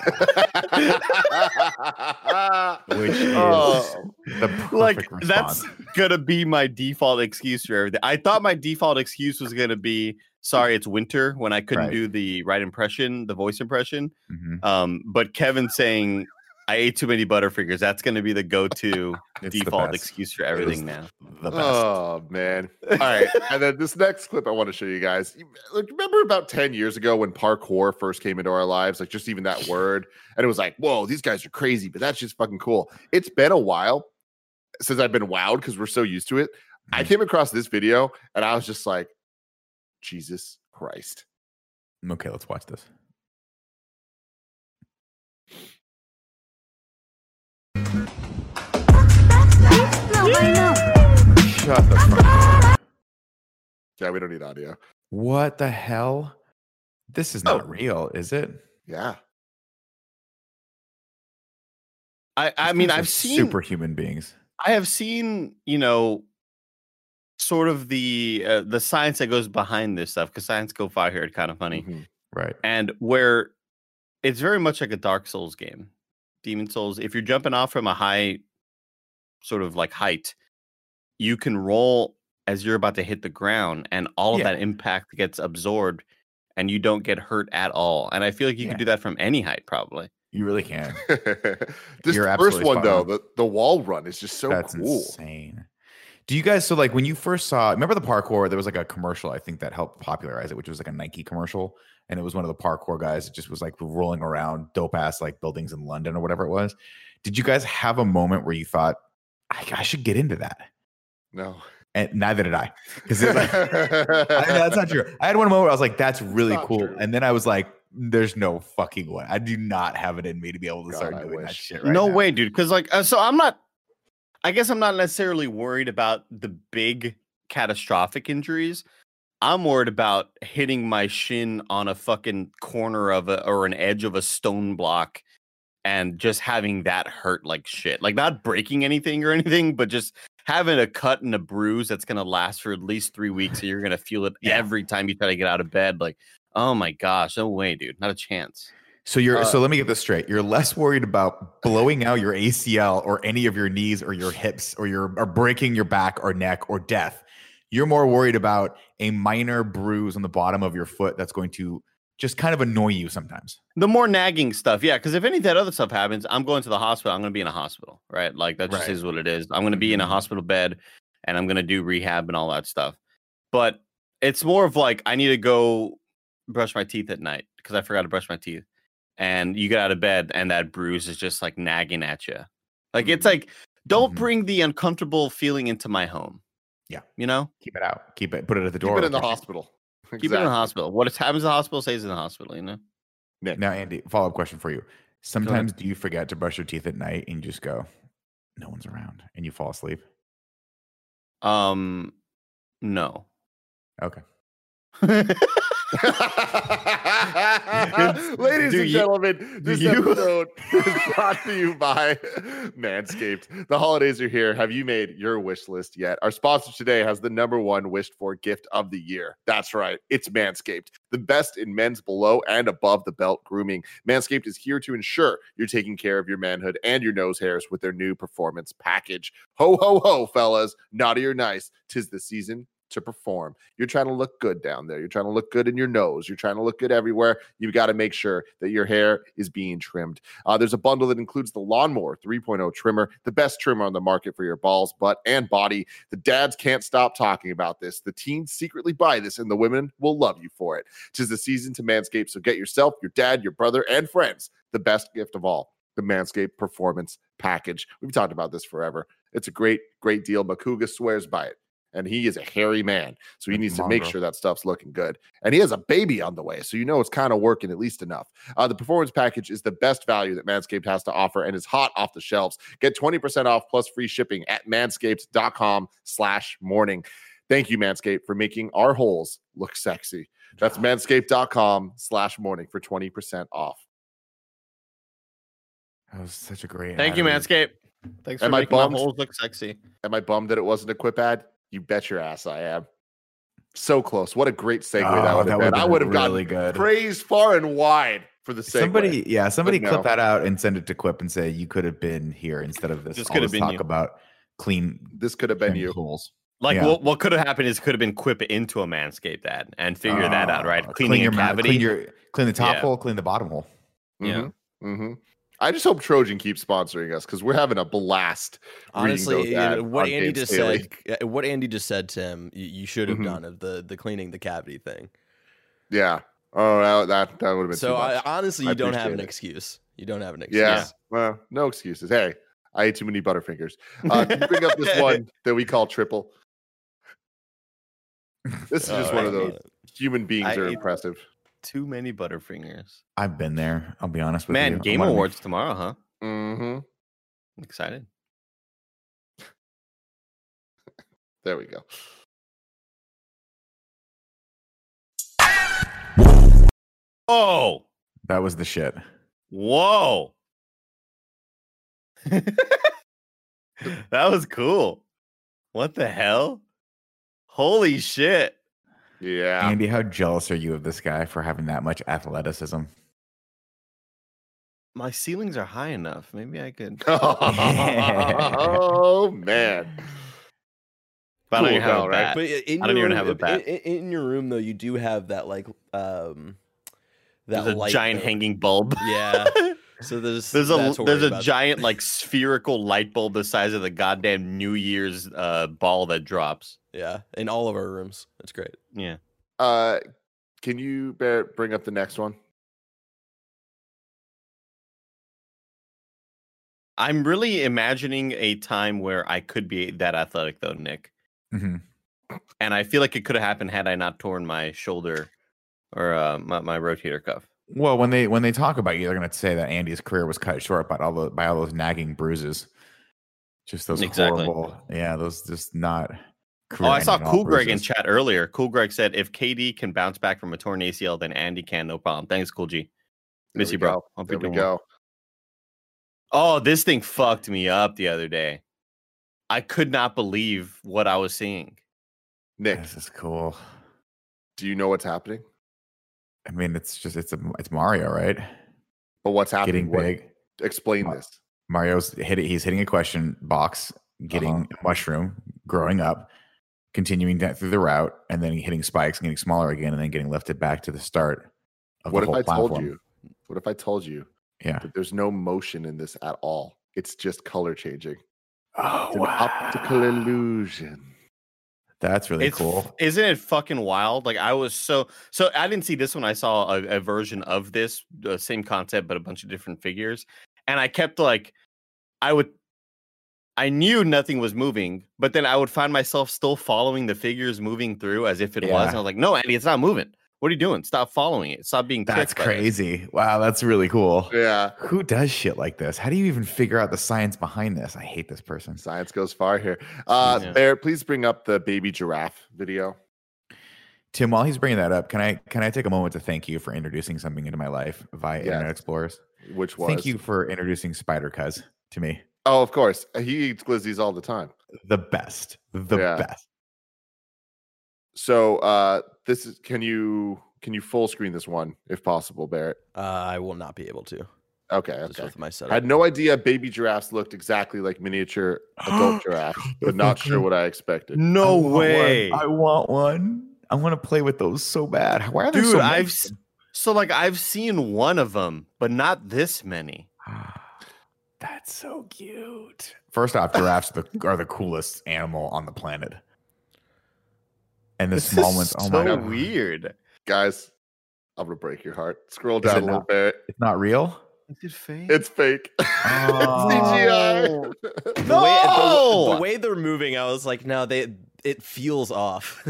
Which is Oh. the perfect Like, response. that's going to be my default excuse for everything. I thought my default excuse was going to be, sorry, it's winter, when I couldn't Right. do the right impression, the voice impression. Mhm. Um, but Kevin saying, I ate too many Butterfingers, that's going to be the go-to It's the default best. excuse for It is everything now. The best. Oh man! All right, and then this next clip I want to show you guys. You- Like, remember about ten years ago when parkour first came into our lives? Like, just even that word, and it was like, "Whoa, these guys are crazy," but that's just fucking cool. It's been a while since I've been wowed because we're so used to it. I came across this video and I was just like, Jesus Christ! Okay, let's watch this. Shut the fuck up. Yeah, we don't need audio. What the hell? This is not real, is it? Yeah, I, I These mean, guys are I've seen superhuman beings. I have seen, you know, sort of the uh, the science that goes behind this stuff, because science go far here, it's kind of funny. Mm-hmm. Right. And where it's very much like a Dark Souls game. Demon Souls, if you're jumping off from a high sort of like height, you can roll as you're about to hit the ground, and all of Yeah. that impact gets absorbed and you don't get hurt at all. And I feel like you Yeah. can do that from any height, probably. You really can. This You're first absolutely one spot though, on. the, the wall run is just so That's cool. insane. Do you guys, so like when you first saw, remember the parkour, there was like a commercial, I think that helped popularize it, which was like a Nike commercial. And it was one of the parkour guys that just was like rolling around dope ass like buildings in London or whatever it was. Did you guys have a moment where you thought, I, I should get into that? No. And neither did I. Because like, I, that's not true. I had one moment where I was like, that's really Not cool. true. And then I was like, there's no fucking way. I do not have it in me to be able to God, start I doing that wish. shit right no now. way, dude. Because like, uh, so I'm not. I guess I'm not necessarily worried about the big catastrophic injuries. I'm worried about hitting my shin on a fucking corner of a or an edge of a stone block and just having that hurt like shit. Like not breaking anything or anything, but just having a cut and a bruise that's gonna last for at least three weeks. And you're gonna feel it Yeah. every time you try to get out of bed. Like, oh my gosh, no way, dude. Not a chance. So you're Uh, so let me get this straight. You're less worried about blowing out your A C L or any of your knees or your hips or your or breaking your back or neck or death. You're more worried about a minor bruise on the bottom of your foot that's going to just kind of annoy you sometimes. The more nagging stuff, yeah. Because if any of that other stuff happens, I'm going to the hospital. I'm going to be in a hospital, right? Like that just Right. is what it is. I'm going to be in a Mhm. hospital bed, and I'm going to do rehab and all that stuff. But it's more of like I need to go brush my teeth at night because I forgot to brush my teeth. And you get out of bed, and that bruise is just like nagging at you. Like it's like, don't Mhm. bring the uncomfortable feeling into my home. Yeah. You know, Keep it out. Keep it. Put it at the door. Keep it in the Okay. hospital. keep it in the hospital. What happens in the hospital stays in the hospital. You know. Nick. Now, Andy, follow up question for you. Sometimes do you forget to brush your teeth at night and you just go, no one's around, and you fall asleep? Um, no. Okay. Ladies Do and you- gentlemen, this you- episode is brought to you by Manscaped. The holidays are here. Have you made your wish list yet? Our sponsor today has the number one wished for gift of the year. That's right. It's Manscaped, the best in men's below and above the belt grooming. Manscaped is here to ensure you're taking care of your manhood and your nose hairs with their new performance package. Ho, ho, ho, fellas. Naughty or nice, 'tis the season to perform. You're trying to look good down there. You're trying to look good in your nose. You're trying to look good everywhere. You've got to make sure that your hair is being trimmed. Uh, there's a bundle that includes the Lawnmower three point oh trimmer, the best trimmer on the market for your balls, butt, and body. The dads can't stop talking about this. The teens secretly buy this, and the women will love you for it. 'Tis the season to Manscaped, so get yourself, your dad, your brother, and friends the best gift of all, the Manscaped Performance Package. We've talked about this forever. It's a great, great deal. Makuga swears by it. And he is a hairy man, so he needs to make Mongrel. sure that stuff's looking good. And he has a baby on the way, so you know it's kind of working at least enough. Uh, the Performance Package is the best value that Manscaped has to offer and is hot off the shelves. Get twenty percent off plus free shipping at manscaped.com slash morning. Thank you, Manscaped, for making our holes look sexy. That's manscaped.com slash morning for twenty percent off. That was such a great Thank you, ad read. Manscaped. Thanks for Am I making my bummed? holes look sexy. Am I bummed that it wasn't a quip ad? You bet your ass I am. So close. What a great segue Oh, that would that have would've been. I been would have really gotten good. praise far and wide for the segue. Somebody, yeah, somebody But clip no. that out and send it to Quip and say you could have been here instead of this. This all could have this been talk you. about clean. This could have been trimmed you. holes. Like Yeah. what, what could have happened is could have been Quip into a Manscaped ad and figure that out, right? Oh, Cleaning clean your a mouth, cavity. clean your clean the top Yeah. hole, clean the bottom hole. Yeah. hmm I just hope Trojan keeps sponsoring us because we're having a blast. reading Honestly, those you know, ads what on Andy Games just Daily. said, uh, what Andy just said, Tim, you, you should have Mhm. done of the the cleaning the cavity thing. Yeah. Oh, that that, that would have been So too I, much. honestly, I you don't have appreciate an it. excuse. You don't have an excuse. Yeah. Well, no excuses. Hey, I ate too many Butterfingers. Uh, can you bring up this one that we call triple? This is just Oh, one of I those human beings I are ate- impressive. Too many Butterfingers. I've been there. I'll be honest with you. Man, I'm Game gonna make- Awards tomorrow, huh? Mm-hmm. I'm excited. There we go. Oh, That was the shit. whoa. That was cool. What the hell? Holy shit. Yeah. Andy, how jealous are you of this guy for having that much athleticism? My ceilings are high enough. Maybe I could. Oh man. But I don't Cool even have though, a right? bat. But in I don't your even room, have a bat. In, in your room, though, you do have that like um that There's a light giant though. hanging bulb. Yeah. So there's There's a that to there's worry a about. giant like spherical light bulb the size of the goddamn New Year's uh, ball that drops. Yeah, in all of our rooms. That's great. Yeah. Uh, can you bear, bring up the next one? I'm really imagining a time where I could be that athletic though, Nick. Mm-hmm. And I feel like it could have happened had I not torn my shoulder or uh, my, my rotator cuff. Well, when they when they talk about you, they're going to say that Andy's career was cut short by all the by all those nagging bruises. Just those Exactly. horrible, yeah, those just not. Oh, I saw career-ending Cool Greg in bruises. chat earlier. Cool Greg said, if K D can bounce back from a torn A C L, then Andy can, no problem. Thanks, Cool G. There Miss we you, bro. go. Hope There you're we doing well. go. Oh, this thing fucked me up the other day. I could not believe what I was seeing. Nick, This is cool. do you know what's happening? I mean, it's just it's a it's Mario, right? But what's happening? Getting What- big. Explain Ma- this. Mario's hit it. He's hitting a question box, getting Uh-huh. a mushroom, growing up, continuing that through the route, and then hitting spikes and getting smaller again, and then getting lifted back to the start of What the if whole I told platform. you? What if I told you Yeah. that there's no motion in this at all? It's just color changing. Oh, It's an optical illusion. That's really It's cool. Isn't it fucking wild? Like I was so so I didn't see this one. I saw a, a version of this, the same concept, but a bunch of different figures. And I kept like I would I knew nothing was moving, but then I would find myself still following the figures moving through as if it was. Yeah. And I was like, no, Andy, it's not moving. What are you doing? Stop following it. Stop being That's tricked by this." crazy. Wow, that's really cool. Yeah. Who does shit like this? How do you even figure out the science behind this? I hate this person. Science goes far here. Uh, Yeah. Bear, please bring up the baby giraffe video. Tim, while he's bringing that up, can I can I take a moment to thank you for introducing something into my life via Yes. Internet Explorers? Which was Thank you for introducing Spider Cuz to me. Oh, of course. He eats glizzies all the time. The best. The Yeah. best. So uh this is can you can you full screen this one if possible, Barrett? Uh, I will not be able to. Okay, Just okay. with my I setup. had no idea baby giraffes looked exactly like miniature adult giraffes, but not sure what I expected. No I want one. way. I want one. I want to play with those so bad. Why are there Dude, so many? I've s- so like I've seen one of them, but not this many. That's so cute. First off, giraffes are the, are the coolest animal on the planet. And the This small is ones, oh so my god. weird. Guys, I'm gonna break your heart. Scroll Is down it a little, not? Barrett. It's not real? Is it fake? It's fake. Oh. It's C G I. The way, No! the, the way they're moving, I was like, no, they it feels off.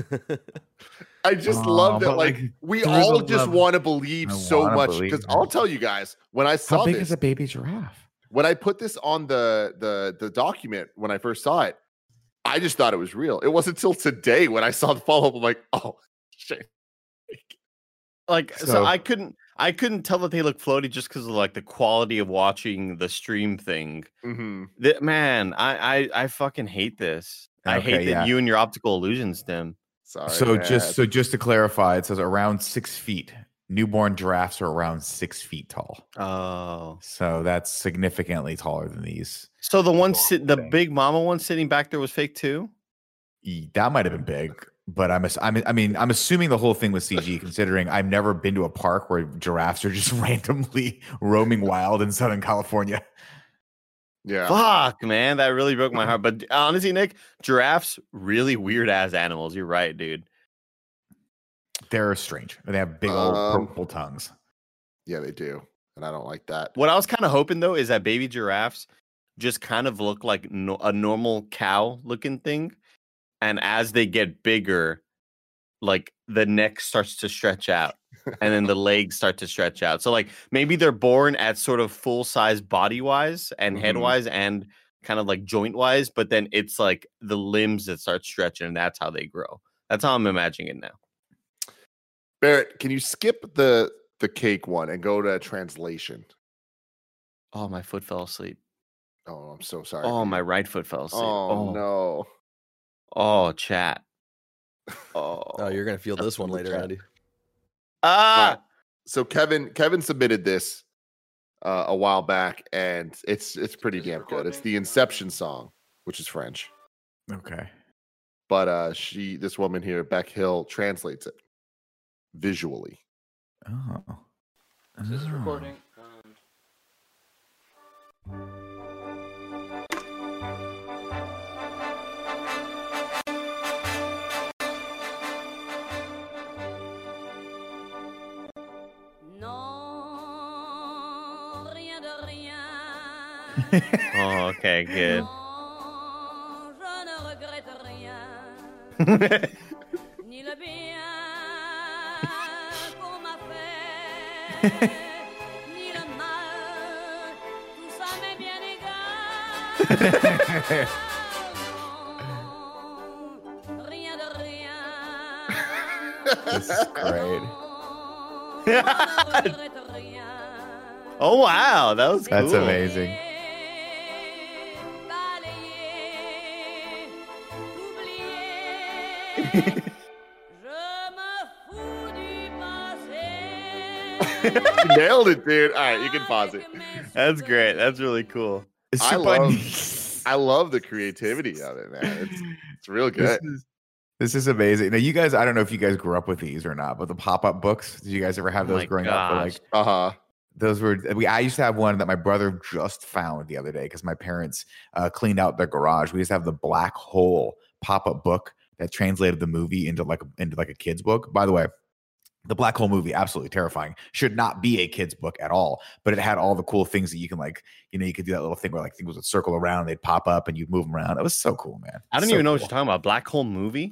I just Aw, love that. but, Like, like, we through all the just love- want to believe I so wanna much. believe Because it. I'll tell you guys, when I saw How big this, is a baby giraffe? when I put this on the the the document when I first saw it, I just thought it was real. It wasn't until today when I saw the follow up. I'm like, oh shit. Like so, So- I couldn't I couldn't tell that they look floaty just because of like the quality of watching the stream thing. Mm-hmm. That man, I I, I fucking hate this. I Okay, hate that yeah. you and your optical illusions, Tim. Sorry. So man. just so just to clarify, it says around six feet. Newborn giraffes are around six feet tall. Oh, So that's significantly taller than these. so the one sit, the thing. big mama one sitting back there was fake too. E- That might have been big, but I'm, ass- I'm I mean I'm assuming the whole thing was C G. Considering I've never been to a park where giraffes are just randomly roaming wild in Southern California. yeah. Fuck, man, that really broke my heart. But honestly, Nick, giraffes really weird ass animals. You're right, dude. They're strange. They have big old Um, purple tongues. Yeah, they do. And I don't like that. What I was kind of hoping though is that baby giraffes just kind of look like no, a normal cow looking thing, and as they get bigger, like the neck starts to stretch out, and then the legs start to stretch out. So like maybe they're born at sort of full size body wise and head Mhm. wise and kind of like joint wise, but then it's like the limbs that start stretching, and that's how they grow. That's how I'm imagining it now. Barrett, can you skip the the cake one and go to translation? Oh, my foot fell asleep. Oh, I'm so sorry. Oh, Peter. my right foot fell asleep. Oh, Oh, no. Oh, chat. Oh, Oh, you're gonna feel this one later, chat. Andy. ah. Right. So Kevin Kevin submitted this uh, a while back, and it's it's pretty damn good. It's the Inception song, which is French, Okay. but uh, she this woman here, Beck Hill, translates it visually. Oh. This is Oh. recording. Non, rien de rien. Oh, okay, good. Non, je ne regrette rien. Ni le bien qu'on m'a fait, ni le mal, tout ça m'est bien égal. Non, rien de rien. This is great. Non, je ne regrette rien. Oh wow, that was That's cool. amazing. Balayer, oublier, je me fous du passé. You nailed it, dude. All right, you can pause it. That's great. That's really cool. It's I super love- neat. I love the creativity of it, man. It's it's real This good. is, this is amazing. Now, you guys, I don't know if you guys grew up with these or not, but the pop-up books, did you guys ever have Oh those my growing up? Where, gosh. Like, Uh huh. those were we. I used to have one that my brother just found the other day because my parents uh, cleaned out their garage. We used to have the Black Hole pop-up book that translated the movie into like a, into like a kid's book. By the way, the Black Hole movie, absolutely terrifying. Should not be a kid's book at all. But it had all the cool things that you can like, you know, you could do that little thing where like things would circle around, they'd pop up, and you'd move them around. It was so cool, man. I don't So even know what cool. you're talking about. Black Hole movie?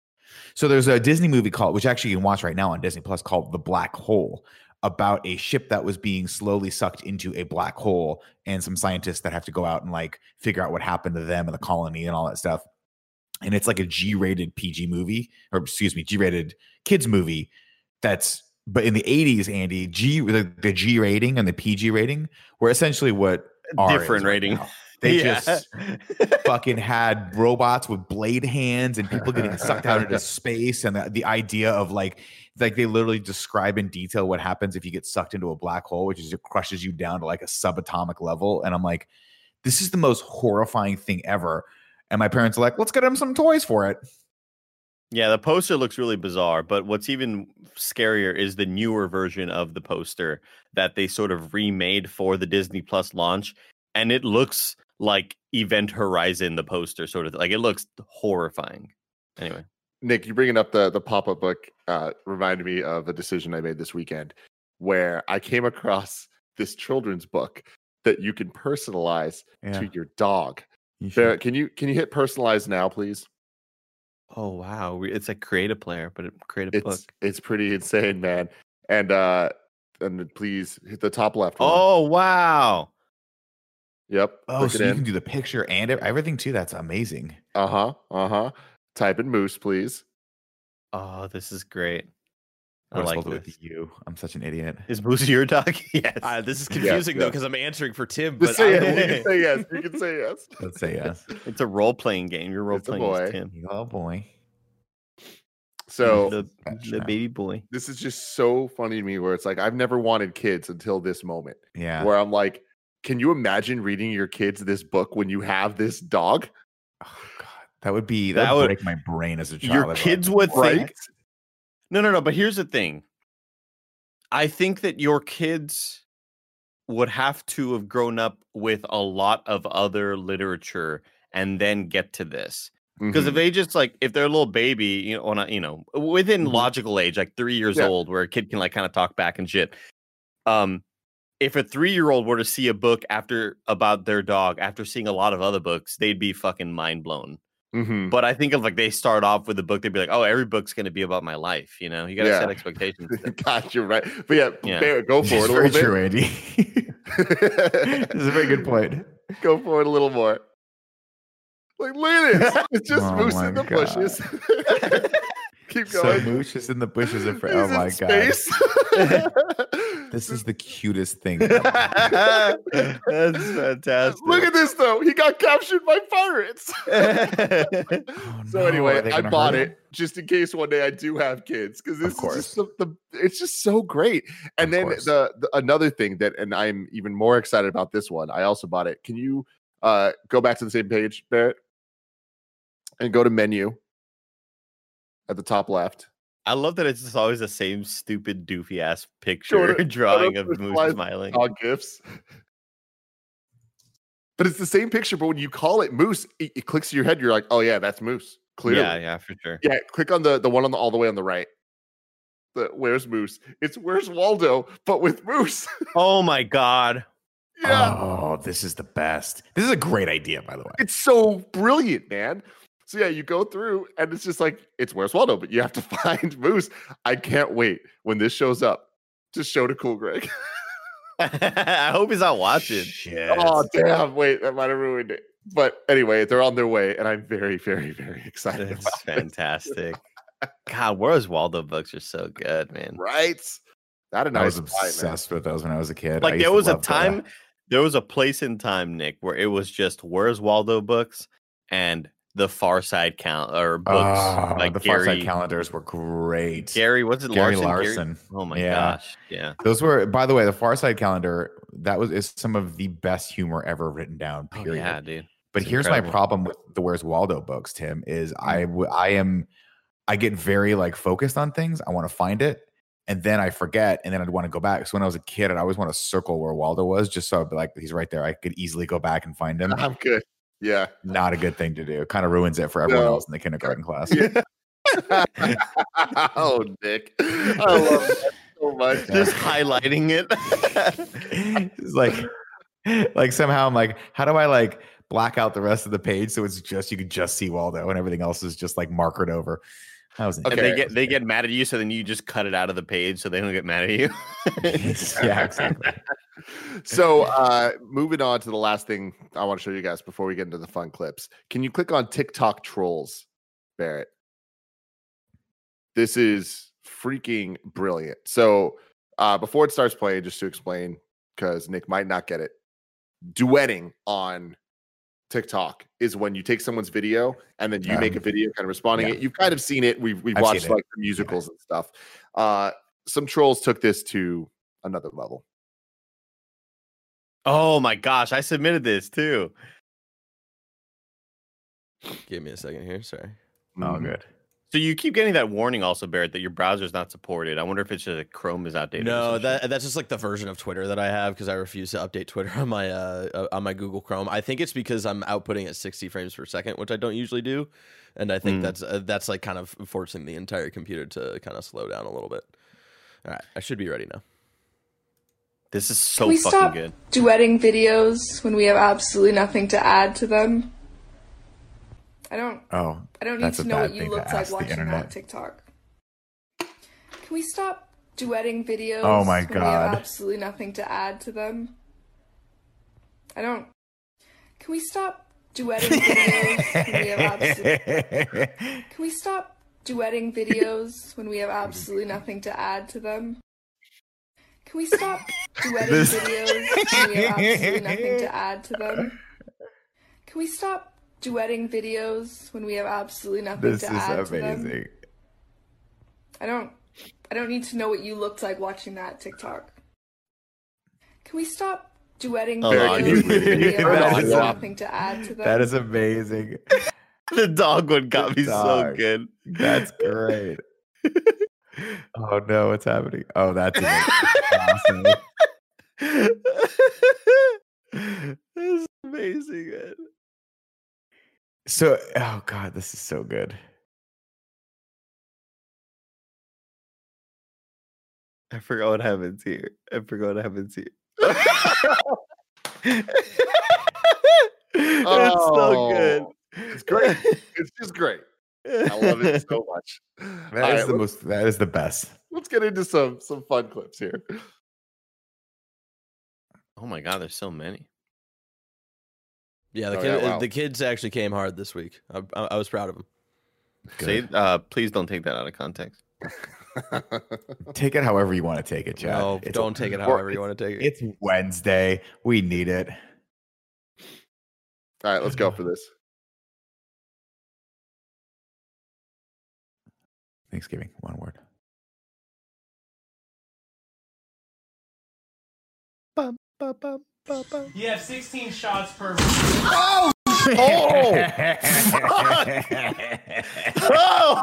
So there's a Disney movie called, which actually you can watch right now on Disney Plus, called The Black Hole, about a ship that was being slowly sucked into a black hole and some scientists that have to go out and like figure out what happened to them and the colony and all that stuff. And it's like a G-rated P G movie, or excuse me, G-rated kids movie. That's but in the eighties, Andy, G the, the G rating and the P G rating were essentially what R is Different right rating. now. They Yeah. just fucking had robots with blade hands and people getting sucked out into space, and the, the idea of like like they literally describe in detail what happens if you get sucked into a black hole, which is it crushes you down to like a subatomic level. And I'm like, this is the most horrifying thing ever. And my parents are like, let's get them some toys for it. Yeah, the poster looks really bizarre, but what's even scarier is the newer version of the poster that they sort of remade for the Disney Plus launch, and it looks like Event Horizon, the poster, sort of like it looks horrifying. Anyway, Nick, you bringing up the the pop up book uh, reminded me of a decision I made this weekend, where I came across this children's book that you can personalize Yeah. to your dog. You should- Barrett, can you can you hit personalize now, please? oh wow, we- it's like create a player, but it create a It's book. it's pretty insane, man. And uh and then please hit the top left one. Oh wow, Yep. Oh, click so it you in. can do the picture and e- everything too. That's amazing. Uh-huh. Uh-huh. Type in moose, please. oh this is great. I I was like supposed to this. do it to you. I'm such an idiot. Is Boozy your dog? Yes. Uh, this is Yes, confusing though yes. because I'm answering for Tim, Just but say I'm- yes. You can say yes. You can say yes. Let's say yes. It's a role playing game. You're role It's a playing boy. as Tim, Oh boy. So the, That's the right. baby boy. this is just so funny to me where it's like I've never wanted kids until this moment. Yeah. Where I'm like, can you imagine reading your kids this book when you have this dog? Oh god, that would be that, That would would- break my brain as a child. Your I'd be kids like, would Right? think. No, no, no. But here's the thing. I think that your kids would have to have grown up with a lot of other literature and then get to this. Because Mhm. if they just like, if they're a little baby, you know, on a, you know, within Mhm. logical age, like three years Yeah. old, where a kid can like kind of talk back and shit. Um, if a three year old were to see a book after about their dog after seeing a lot of other books, they'd be fucking mind blown. Mhm. But I think if like they start off with a book, they'd be like, "Oh, every book's going to be about my life." You know, you got to Yeah. set expectations. God, you're right. But yeah, Yeah. Barrett, go for It's it a very little true, Andy. bit. This is a very good point. Go for it a little more. Like, look at this. It's just Oh moose my in the God. bushes. Keep So going. Moosh is in the bushes of. He's Oh in my god! space. This is the cutest thing. ever. That's fantastic. Look at this though. He got captured by pirates. Oh, So no, are anyway, they I gonna bought hurt him? it just in case one day I do have kids because this Of course. is just the, the it's just so great. And Of then course. the, the another thing that, and I'm even more excited about this one. I also bought it. Can you uh go back to the same page, Barrett, and go to menu at the top left? I love that it's just always the same stupid doofy ass picture Go to- drawing go of to Moose personalized smiling. Dog gifs. But it's the same picture, but when you call it Moose, it, it clicks to your head. You're like, oh yeah, that's Moose. Clearly. Yeah, yeah, for sure. Yeah, click on the the one on the all the way on the right. The where's Moose? It's where's Waldo, but with Moose. Oh my god. Yeah, Oh, this is the best. This is a great idea, by the way. it's so brilliant, man. So yeah, you go through and it's just like it's where's Waldo, but you have to find Moose. I can't wait when this shows up. Just show to Cool Greg. I hope he's not watching. Shit. Oh damn! Wait, that might have ruined it. But anyway, they're on their way, and I'm very, very, very excited. That's about it. fantastic. God, Where's Waldo books are so good, man. Right? That a I nice was fight, man. obsessed with those when I was a kid. I Like used there to was a love the- time, there was a place in time, Nick, where it was just Where's Waldo books and the Far Side count or books Oh, like the Far Side Gary. calendars were great. Gary, what's it? Gary Larson. Larson. Oh my Yeah. gosh, yeah. Those were, by the way, the Far Side calendar. That was is some of the best humor ever written down. Oh, Period. yeah, dude. But It's here's incredible. my problem with the Where's Waldo books, Tim, is I Mm. w- I am I get very like focused on things. I want to find it and then I forget and then I'd want to go back. So when I was a kid, I'd always want to circle where Waldo was just so I'd be like, he's right there. I could easily go back and find him. I'm good. Yeah. Not a good thing to do. Kind of ruins it for everyone No. else in the kindergarten class. Yeah. Oh, Nick. I love that so much. Just highlighting it. It's like like somehow I'm like, how do I like black out the rest of the page so it's just you can just see Waldo and everything else is just like markered over. That was And they get they get mad at you, so then you just cut it out of the page, so they don't get mad at you. yeah, exactly. So uh moving on to the last thing I want to show you guys before we get into the fun clips. Can you click on TikTok trolls, Barrett? This is freaking brilliant. So uh before it starts playing, just to explain, because Nick might not get it, duetting on TikTok is when you take someone's video and then you Um, make a video kind of responding yeah. it. You've kind of seen it. We've we've I've watched seen it. like the musicals and stuff. Uh some trolls took this to another level. Oh my gosh, I submitted this too. Give me a second here. Sorry. Oh, Mhm. good. So you keep getting that warning also, Barrett, that your browser's not supported. I wonder if it's just that Chrome is outdated. or No, some shit. that that's just like the version of Twitter that I have because I refuse to update Twitter on my uh uh, on my Google Chrome. I think it's because I'm outputting at sixty frames per second, which I don't usually do, and I think Mm. that's uh, that's like kind of forcing the entire computer to kind of slow down a little bit. All right, I should be ready now. This is so Can we fucking stop good. duetting videos when we have absolutely nothing to add to them? I don't Oh, I don't need that's to a know bad what you thing to looked like ask the watching internet. that TikTok. Can we stop duetting videos Oh my when we have God. absolutely nothing to add to them? I don't Can we stop duetting videos when we have absolutely Can we stop duetting videos when we have absolutely nothing to add to them? Can we stop duetting This- videos when we have absolutely nothing to add to them? Can we stop duetting videos when we have absolutely nothing This to is add to them? amazing. I don't I don't need to know what you looked like watching that TikTok. Can we stop duetting Hold on, videos you- when we have That absolutely is a- nothing to add to them? That is amazing. The dog one got me so Dog. good. That's great. Oh no, what's happening? Oh, that's awesome. This is amazing. Man. So, oh god, this is so good. I forgot what happens here. I forgot what happens here. It's so good. It's great. It's just great. I love it so much. That All is right, the let's- most. That is the best. Let's get into some some fun clips here. Oh my god, there's so many. Yeah, the Oh, kid, yeah, wow. the kids actually came hard this week. I, I, I was proud of them. Say, uh, please don't take that out of context. Take it however you want to take it, Chad. No, It's- don't take it or however you want to take it. It's Wednesday. We need it. All right, let's go for this. Thanksgiving, one word. Bum, ba, bum, ba, bum. You have sixteen shots per. Oh! Oh!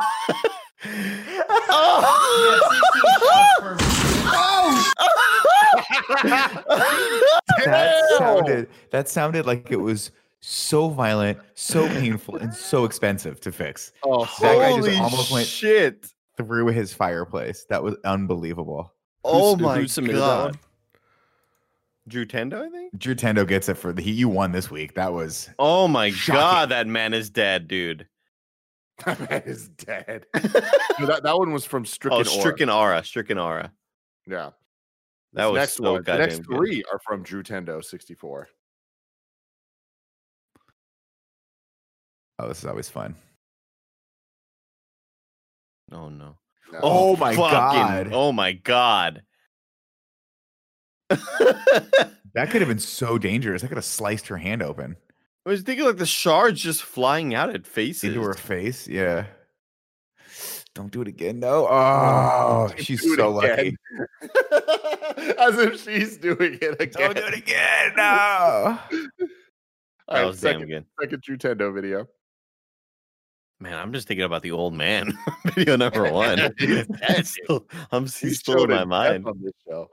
That sounded that sounded like it was so violent, so painful, and so expensive to fix. Oh, That guy Holy just almost went shit! through his fireplace. That was unbelievable. Oh Who's- my who submitted that god! one? Drew Tendo, I think. Drew Tendo gets it for the he. You won this week. That was Oh my Shocking. god, that man is dead, dude. That man is dead. No, that, that one was from Stricken. Oh, Aura. Stricken Aura, Stricken Aura. Yeah. That This was next so one. The goddamn next good. three are from Drew Tendo, sixty-four. oh, this is always fun. Oh no. No. Oh my fucking- god. Oh my god. That could have been so dangerous. I could have sliced her hand open I was thinking like the shards just flying out at faces. into her face. Yeah. Don't do it again. No. Oh, Don't she's do it so again. lucky. As if she's doing it again. Don't do it again. No. All That right, was second, damn good. second Drew Tendo video. Man, I'm just thinking about the old man. Video number one. He's dead, I'm still, I'm he's He's still in showed my his death mind. on this show.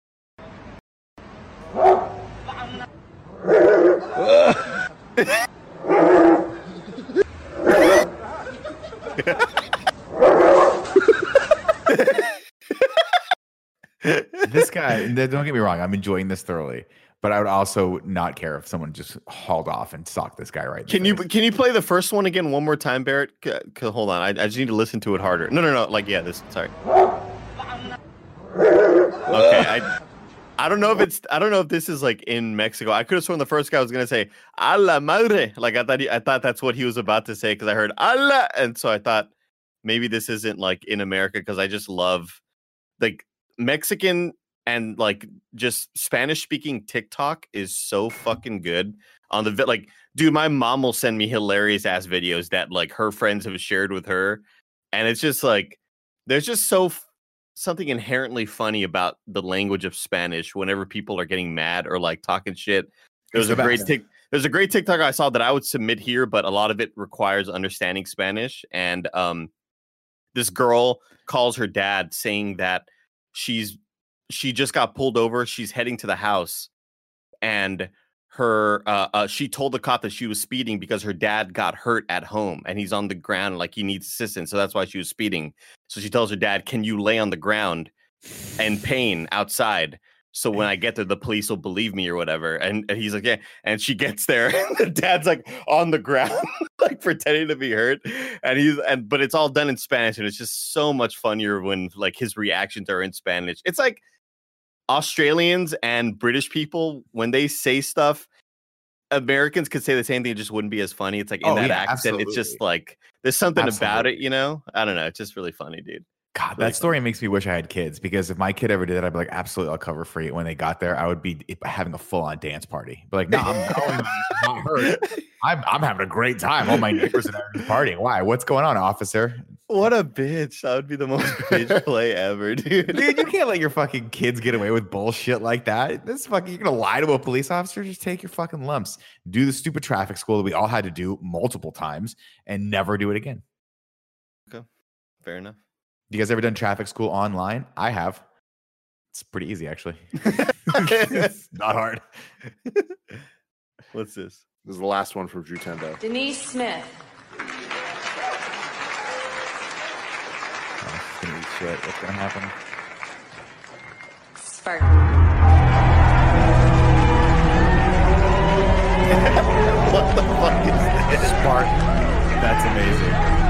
This guy, don't get me wrong, I'm enjoying this thoroughly, but I would also not care if someone just hauled off and socked this guy right in the Can you face. can you play the first one again one more time, Barrett? C- c- hold on, I, I just need to listen to it harder. No, no, no. Like, yeah, this. Sorry. Okay, I I don't know if it's I don't know if this is like in Mexico. I could have sworn the first guy was gonna say "a la madre," like I thought he, I thought that's what he was about to say because I heard "a la," and so I thought maybe this isn't like in America because I just love like Mexican and like just Spanish speaking TikTok is so fucking good on the vi- like dude, my mom will send me hilarious ass videos that like her friends have shared with her, and it's just like there's just so f- something inherently funny about the language of Spanish whenever people are getting mad or like talking shit. There's It's a the great best. tic- there's a great TikTok I saw that I would submit here, but a lot of it requires understanding Spanish. And um, this girl calls her dad saying that she's she just got pulled over. She's heading to the house, and her uh, uh, she told the cop that she was speeding because her dad got hurt at home and he's on the ground like he needs assistance. So that's why she was speeding. So she tells her dad, "Can you lay on the ground in pain outside? So when I get there, the police will believe me or whatever." And, and he's like, "Yeah." And she gets there, and the dad's like on the ground, like pretending to be hurt. And he's and but it's all done in Spanish, and it's just so much funnier when like his reactions are in Spanish. It's like Australians and British people when they say stuff, Americans could say the same thing, it just wouldn't be as funny. It's like in Oh, that yeah, accent, it's just absolutely. like there's something about it, Absolutely. you know? I don't know. It's just really funny, dude. God, Really that story makes me wish I had kids because if my kid ever did that, I'd be like, absolutely, I'll cover for you. When they got there, I would be having a full on dance party. Be like, no, I'm not, I'm not hurt. I'm, I'm having a great time. All my neighbors and everything partying. Why? What's going on, officer? What a bitch. That would be the most bitch play ever, dude. Dude, you can't let your fucking kids get away with bullshit like that. This fucking, you're gonna lie to a police officer? Just take your fucking lumps. Do the stupid traffic school that we all had to do multiple times and never do it again. Fair enough. You guys ever done traffic school online? I have. It's pretty easy, actually. It's not hard. What's this? This is the last one from Drew Tendo. Denise Smith. Oh, it's gonna be shit. What's gonna happen? Spark. What the fuck is this? Spark. That's amazing.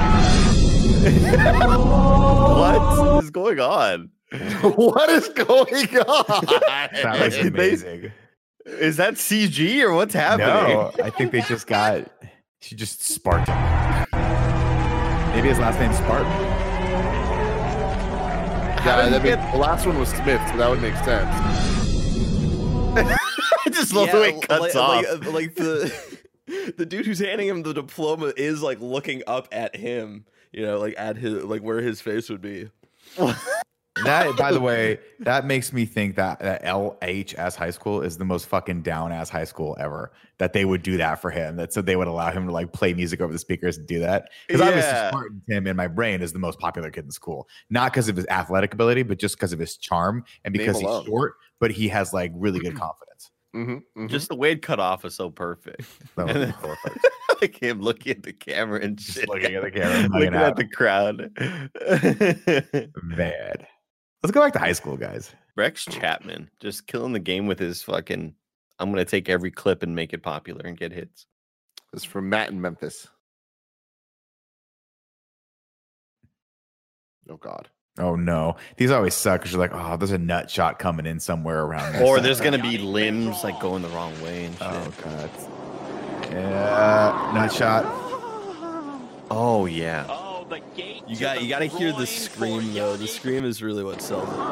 What is going on? What is going on? That was Did they- amazing. Is that C G or what's happening? No, I think they just got. She just sparked him. Maybe his last name's Spartan. Yeah, that mean, the last one was Smith, so that would make sense. I just love the way it cuts like, off. Like, like the the dude who's handing him the diploma is like looking up at him. You know, like at his like where his face would be. That, by the way, that makes me think that, that L H S high school is the most fucking down ass high school ever. That they would do that for him. That so they would allow him to like play music over the speakers and do that. Because obviously Yeah. Spartan Tim in my brain is the most popular kid in school, not because of his athletic ability, but just because of his charm and Name because he's alone. short, but he has like really good confidence. Mm-hmm, mm-hmm. Just the way it cut off is so perfect. So, And then- like him looking at the camera and just shit. looking at the camera, and looking hugging at out. the crowd. Bad. Let's go back to high school, guys. Rex Chapman just killing the game with his fucking. I'm gonna take every clip and make it popular and get hits. This is from Matt in Memphis. Oh God. Oh no, these always suck because you're like, oh, there's a nut shot coming in somewhere around this. Or there's gonna be limbs like going the wrong way and shit. Oh god. Yeah, nut shot. Oh yeah. Oh, the gate. You to got the you got to hear the groin scream for though. The Yannick. scream is really what sells it.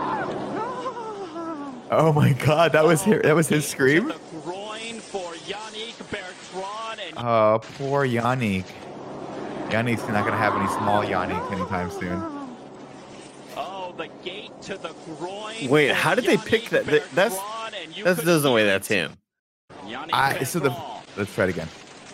Oh my god, that was his, that was his scream. To the groin for Yannick Bertrand and Oh, poor Yannick. Yannick's not gonna have any small Yannick anytime soon. oh, the gate to the groin. Wait, for how did they Yannick pick that? That- that's- Bertrand, and you That's could there's no way feel that's it. him. Yannick I so the Bertrand. let's try it again.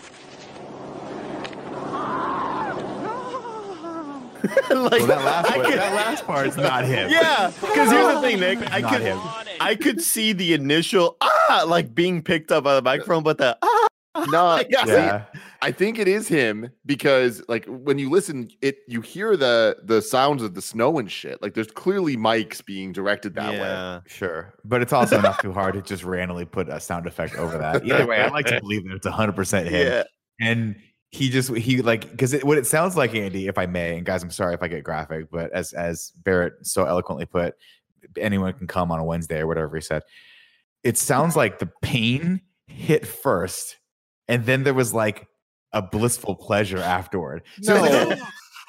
like Well, that last I one, could- that last part's not him. Yeah, because here's the thing, Nick. I Not could him. I could see the initial ah like being picked up by the microphone, but the ah No, Yeah. Yeah. I think it is him because, like, when you listen, it you hear the the sounds of the snow and shit. Like, there's clearly mics being directed that way. yeah. Sure, but it's also not too hard to just randomly put a sound effect over that. Either way, I like to believe that it's one hundred percent him. Yeah. And he just he like because it, what it sounds like, Andy, if I may, and guys, I'm sorry if I get graphic, but as as Barrett so eloquently put, anyone can come on a Wednesday or whatever he said. It sounds like the pain hit first, and then there was like a blissful pleasure afterward. So No. it's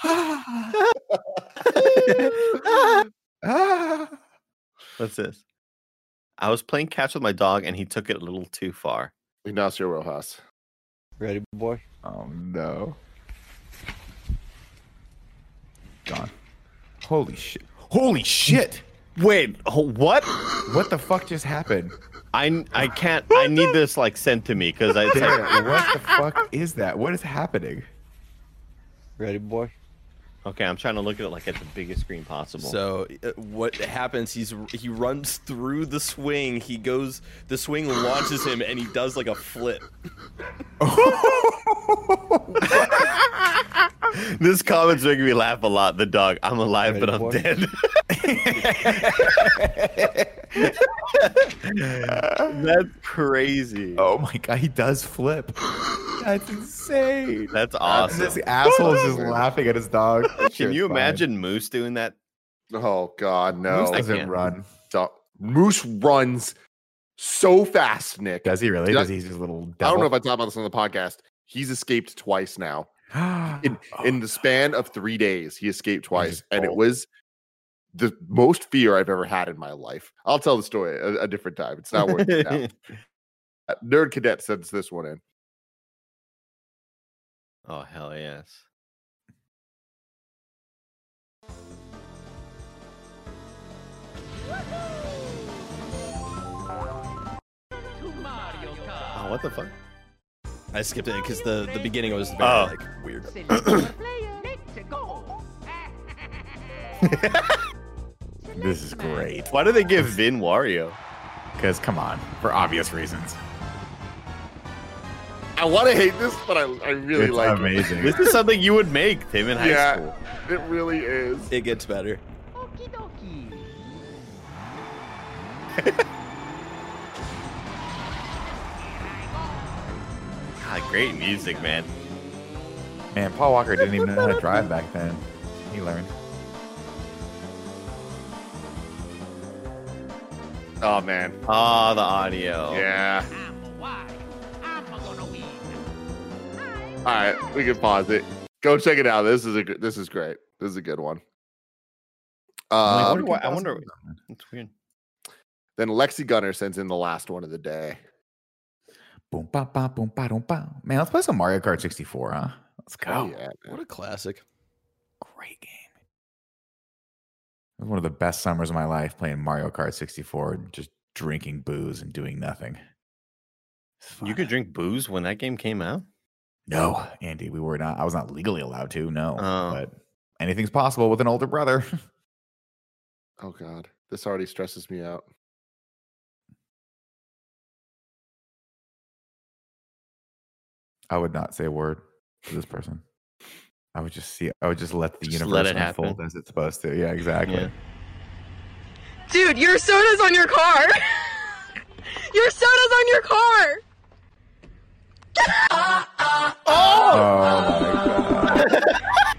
like, ah. What's this? I was playing catch with my dog and he took it a little too far. Ignacio Rojas. Ready, boy? Oh no. Gone. Holy shit. Holy shit. Wait, ho- what? What the fuck just happened? I I can't. I need this like sent to me because I. It's like, Darren, what the fuck is that? What is happening? Ready, boy? okay, I'm trying to look at it like at the biggest screen possible. So uh, what happens? He's he runs through the swing. He goes. The swing launches him, and he does like a flip. This comment's making me laugh a lot. The dog. I'm alive, Ready, but I'm boy? dead. That's crazy. Oh my god, he does flip. That's insane. That's And awesome. this asshole is just laughing at his dog. Can you imagine Moose doing that? Oh God, no. Moose I doesn't can't. run. So- Moose runs so fast, Nick. Does he really? Did I- Does he just a little I don't know if I talked about this on the podcast. He's escaped twice now. I In in the span of three days, he escaped twice, just and it bold. was the most fear I've ever had in my life. I'll tell the story a, a different time. It's not worth it now. Uh, Nerd Cadet sends this one in. Oh hell yes. Oh, what the fuck? I skipped it because the the beginning was very Oh. like weird. This is great. Why do they give Vin Wario? Because come on, for obvious reasons. I want to hate this, but I, I really It's like it. amazing. This is something you would make, Tim, in high Yeah. school. It really is. It gets better. God, great music, man. Man, Paul Walker didn't even know how to drive back then. He learned. Oh man. Oh, the audio. Yeah. All right, we can pause it. Go check it out. This is a good, this is great. This is a good one. I Um, wonder. Why, I wonder. It's weird. then Lexi Gunner sends in the last one of the day. Boom, ba, ba, boom, ba, dum, ba. Man, let's play some Mario Kart sixty-four, huh? Let's go. Oh, yeah, What a classic. Great game. It was one of the best summers of my life playing Mario Kart sixty-four and just drinking booze and doing nothing. You could drink booze when that game came out. No, Andy, we were not. I was not legally allowed to. No, Oh. but anything's possible with an older brother. Oh God, this already stresses me out. I would not say a word to this person. I would just see. I would just let the Just universe let it unfold happen. as it's supposed to. Yeah, exactly. Yeah. Dude, your soda's on your car. Your soda's on your car. Oh my god.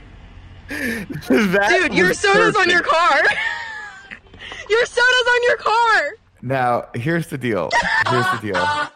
That Dude, your was soda's on your perfect. car. Your soda's on your car. Now, here's the deal. Here's the deal.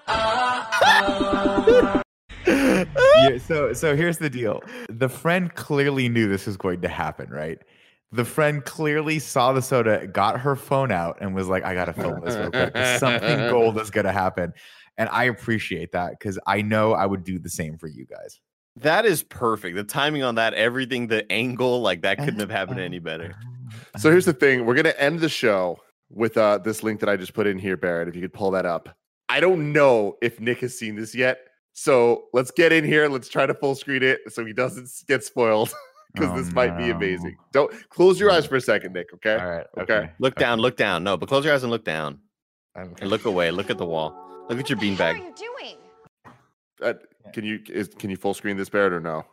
Yeah, so so here's the deal. The friend clearly knew this was going to happen, right? The friend clearly saw the soda, got her phone out, and was like, I gotta film this real quick. 'Cause something gold is gonna happen. And I appreciate that because I know I would do the same for you guys. That is perfect. The timing on that, everything, the angle, like that couldn't have happened any better. So here's the thing: we're gonna end the show with uh, this link that I just put in here, Barrett. If you could pull that up. I don't know if Nick has seen this yet, so let's get in here. Let's try to full screen it so he doesn't s- get spoiled because Oh, this might be no. amazing. Don't close your eyes for a second, Nick. Okay. All right. Okay. Okay. Look down, look down. No, but close your eyes and look down. Okay. And look away. Look at the wall. Look at your What the hell are beanbag. you doing? Uh, can you is, can you full screen this, Barrett, or no?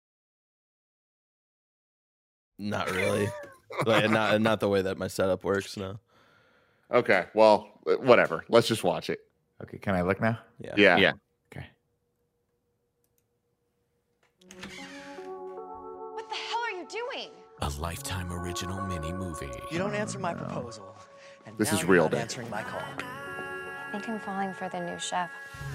Not really. Like, not not the way that my setup works. No. Okay. Well, uh, whatever. Let's just watch it. Okay. Can I look now? Yeah. Yeah. Yeah. Okay. What the hell are you doing? A Lifetime original mini movie. You don't answer my proposal. And This now is you're real, not Dan. answering my call. I think I'm falling for the new chef.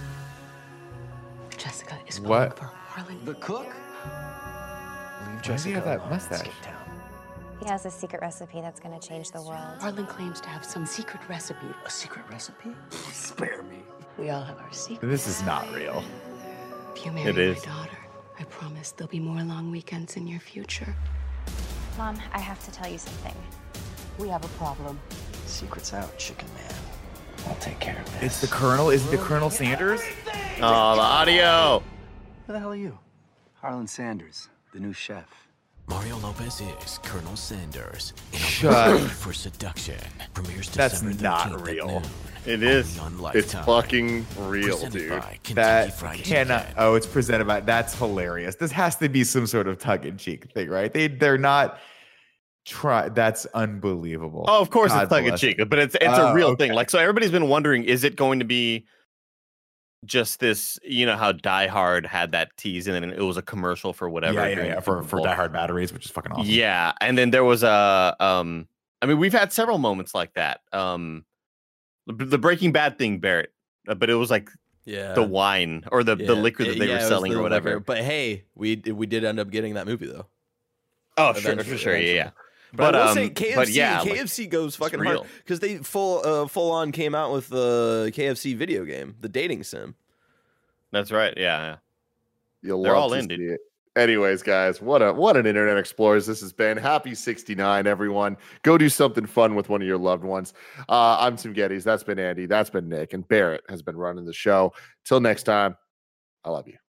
Jessica is What? for Harlan. The cook? Leave Why does Jessica he have that alone. mustache? Skip town. He has a secret recipe that's going to change the world. Harlan claims to have some secret recipe. A secret recipe? Spare me. We all have our secrets. This is not real. If you marry It is. my daughter, I promise there'll be more long weekends in your future. Mom, I have to tell you something. We have a problem. Secret's out, chicken man. I'll take care of this. It's the Colonel. Is it the Colonel Sanders? Oh, the audio. Who the hell are you? Harlan Sanders, the new chef. Mario Lopez is Colonel Sanders in a Shut- movie for seduction. Premieres That's December not thirteenth at real. noon. It is. Only on It's Lifetime. fucking real, Presented dude. by Kentucky That Fried cannot. Chicken. Oh, it's presented by. That's hilarious. This has to be some sort of tongue in cheek thing, right? They they're not. Try. That's unbelievable. Oh, of course God it's tongue in bless cheek, it. but it's it's Oh, a real okay. thing. Like, so everybody's been wondering, is it going to be just this? You know how Die Hard had that tease, and then it was a commercial for whatever. Yeah, yeah, during yeah. the For Super for Bowl. Die Hard batteries, which is fucking awesome. Yeah, and then there was a um. I mean, we've had several moments like that. Um, the, the Breaking Bad thing, Barrett, uh, but it was like Yeah. the wine or the, the Yeah. liquor that Yeah, they yeah, were it was selling the or whatever. liquor. But hey, we d- we did end up getting that movie though. Oh, sure, Eventually, for sure, yeah, yeah. eventually. But, But, I will um, say K F C, but yeah, like, K F C goes fucking real. hard because they full uh, full on came out with the K F C video game, the dating sim. That's right. Yeah, yeah. You'll They're love all to in, see dude. it. Anyways, guys, what a what an Internet Explorers this has been. Happy sixty-nine, everyone. Go do something fun with one of your loved ones. Uh, I'm Tim Geddes. That's been Andy. That's been Nick. And Barrett has been running the show. Till next time, I love you.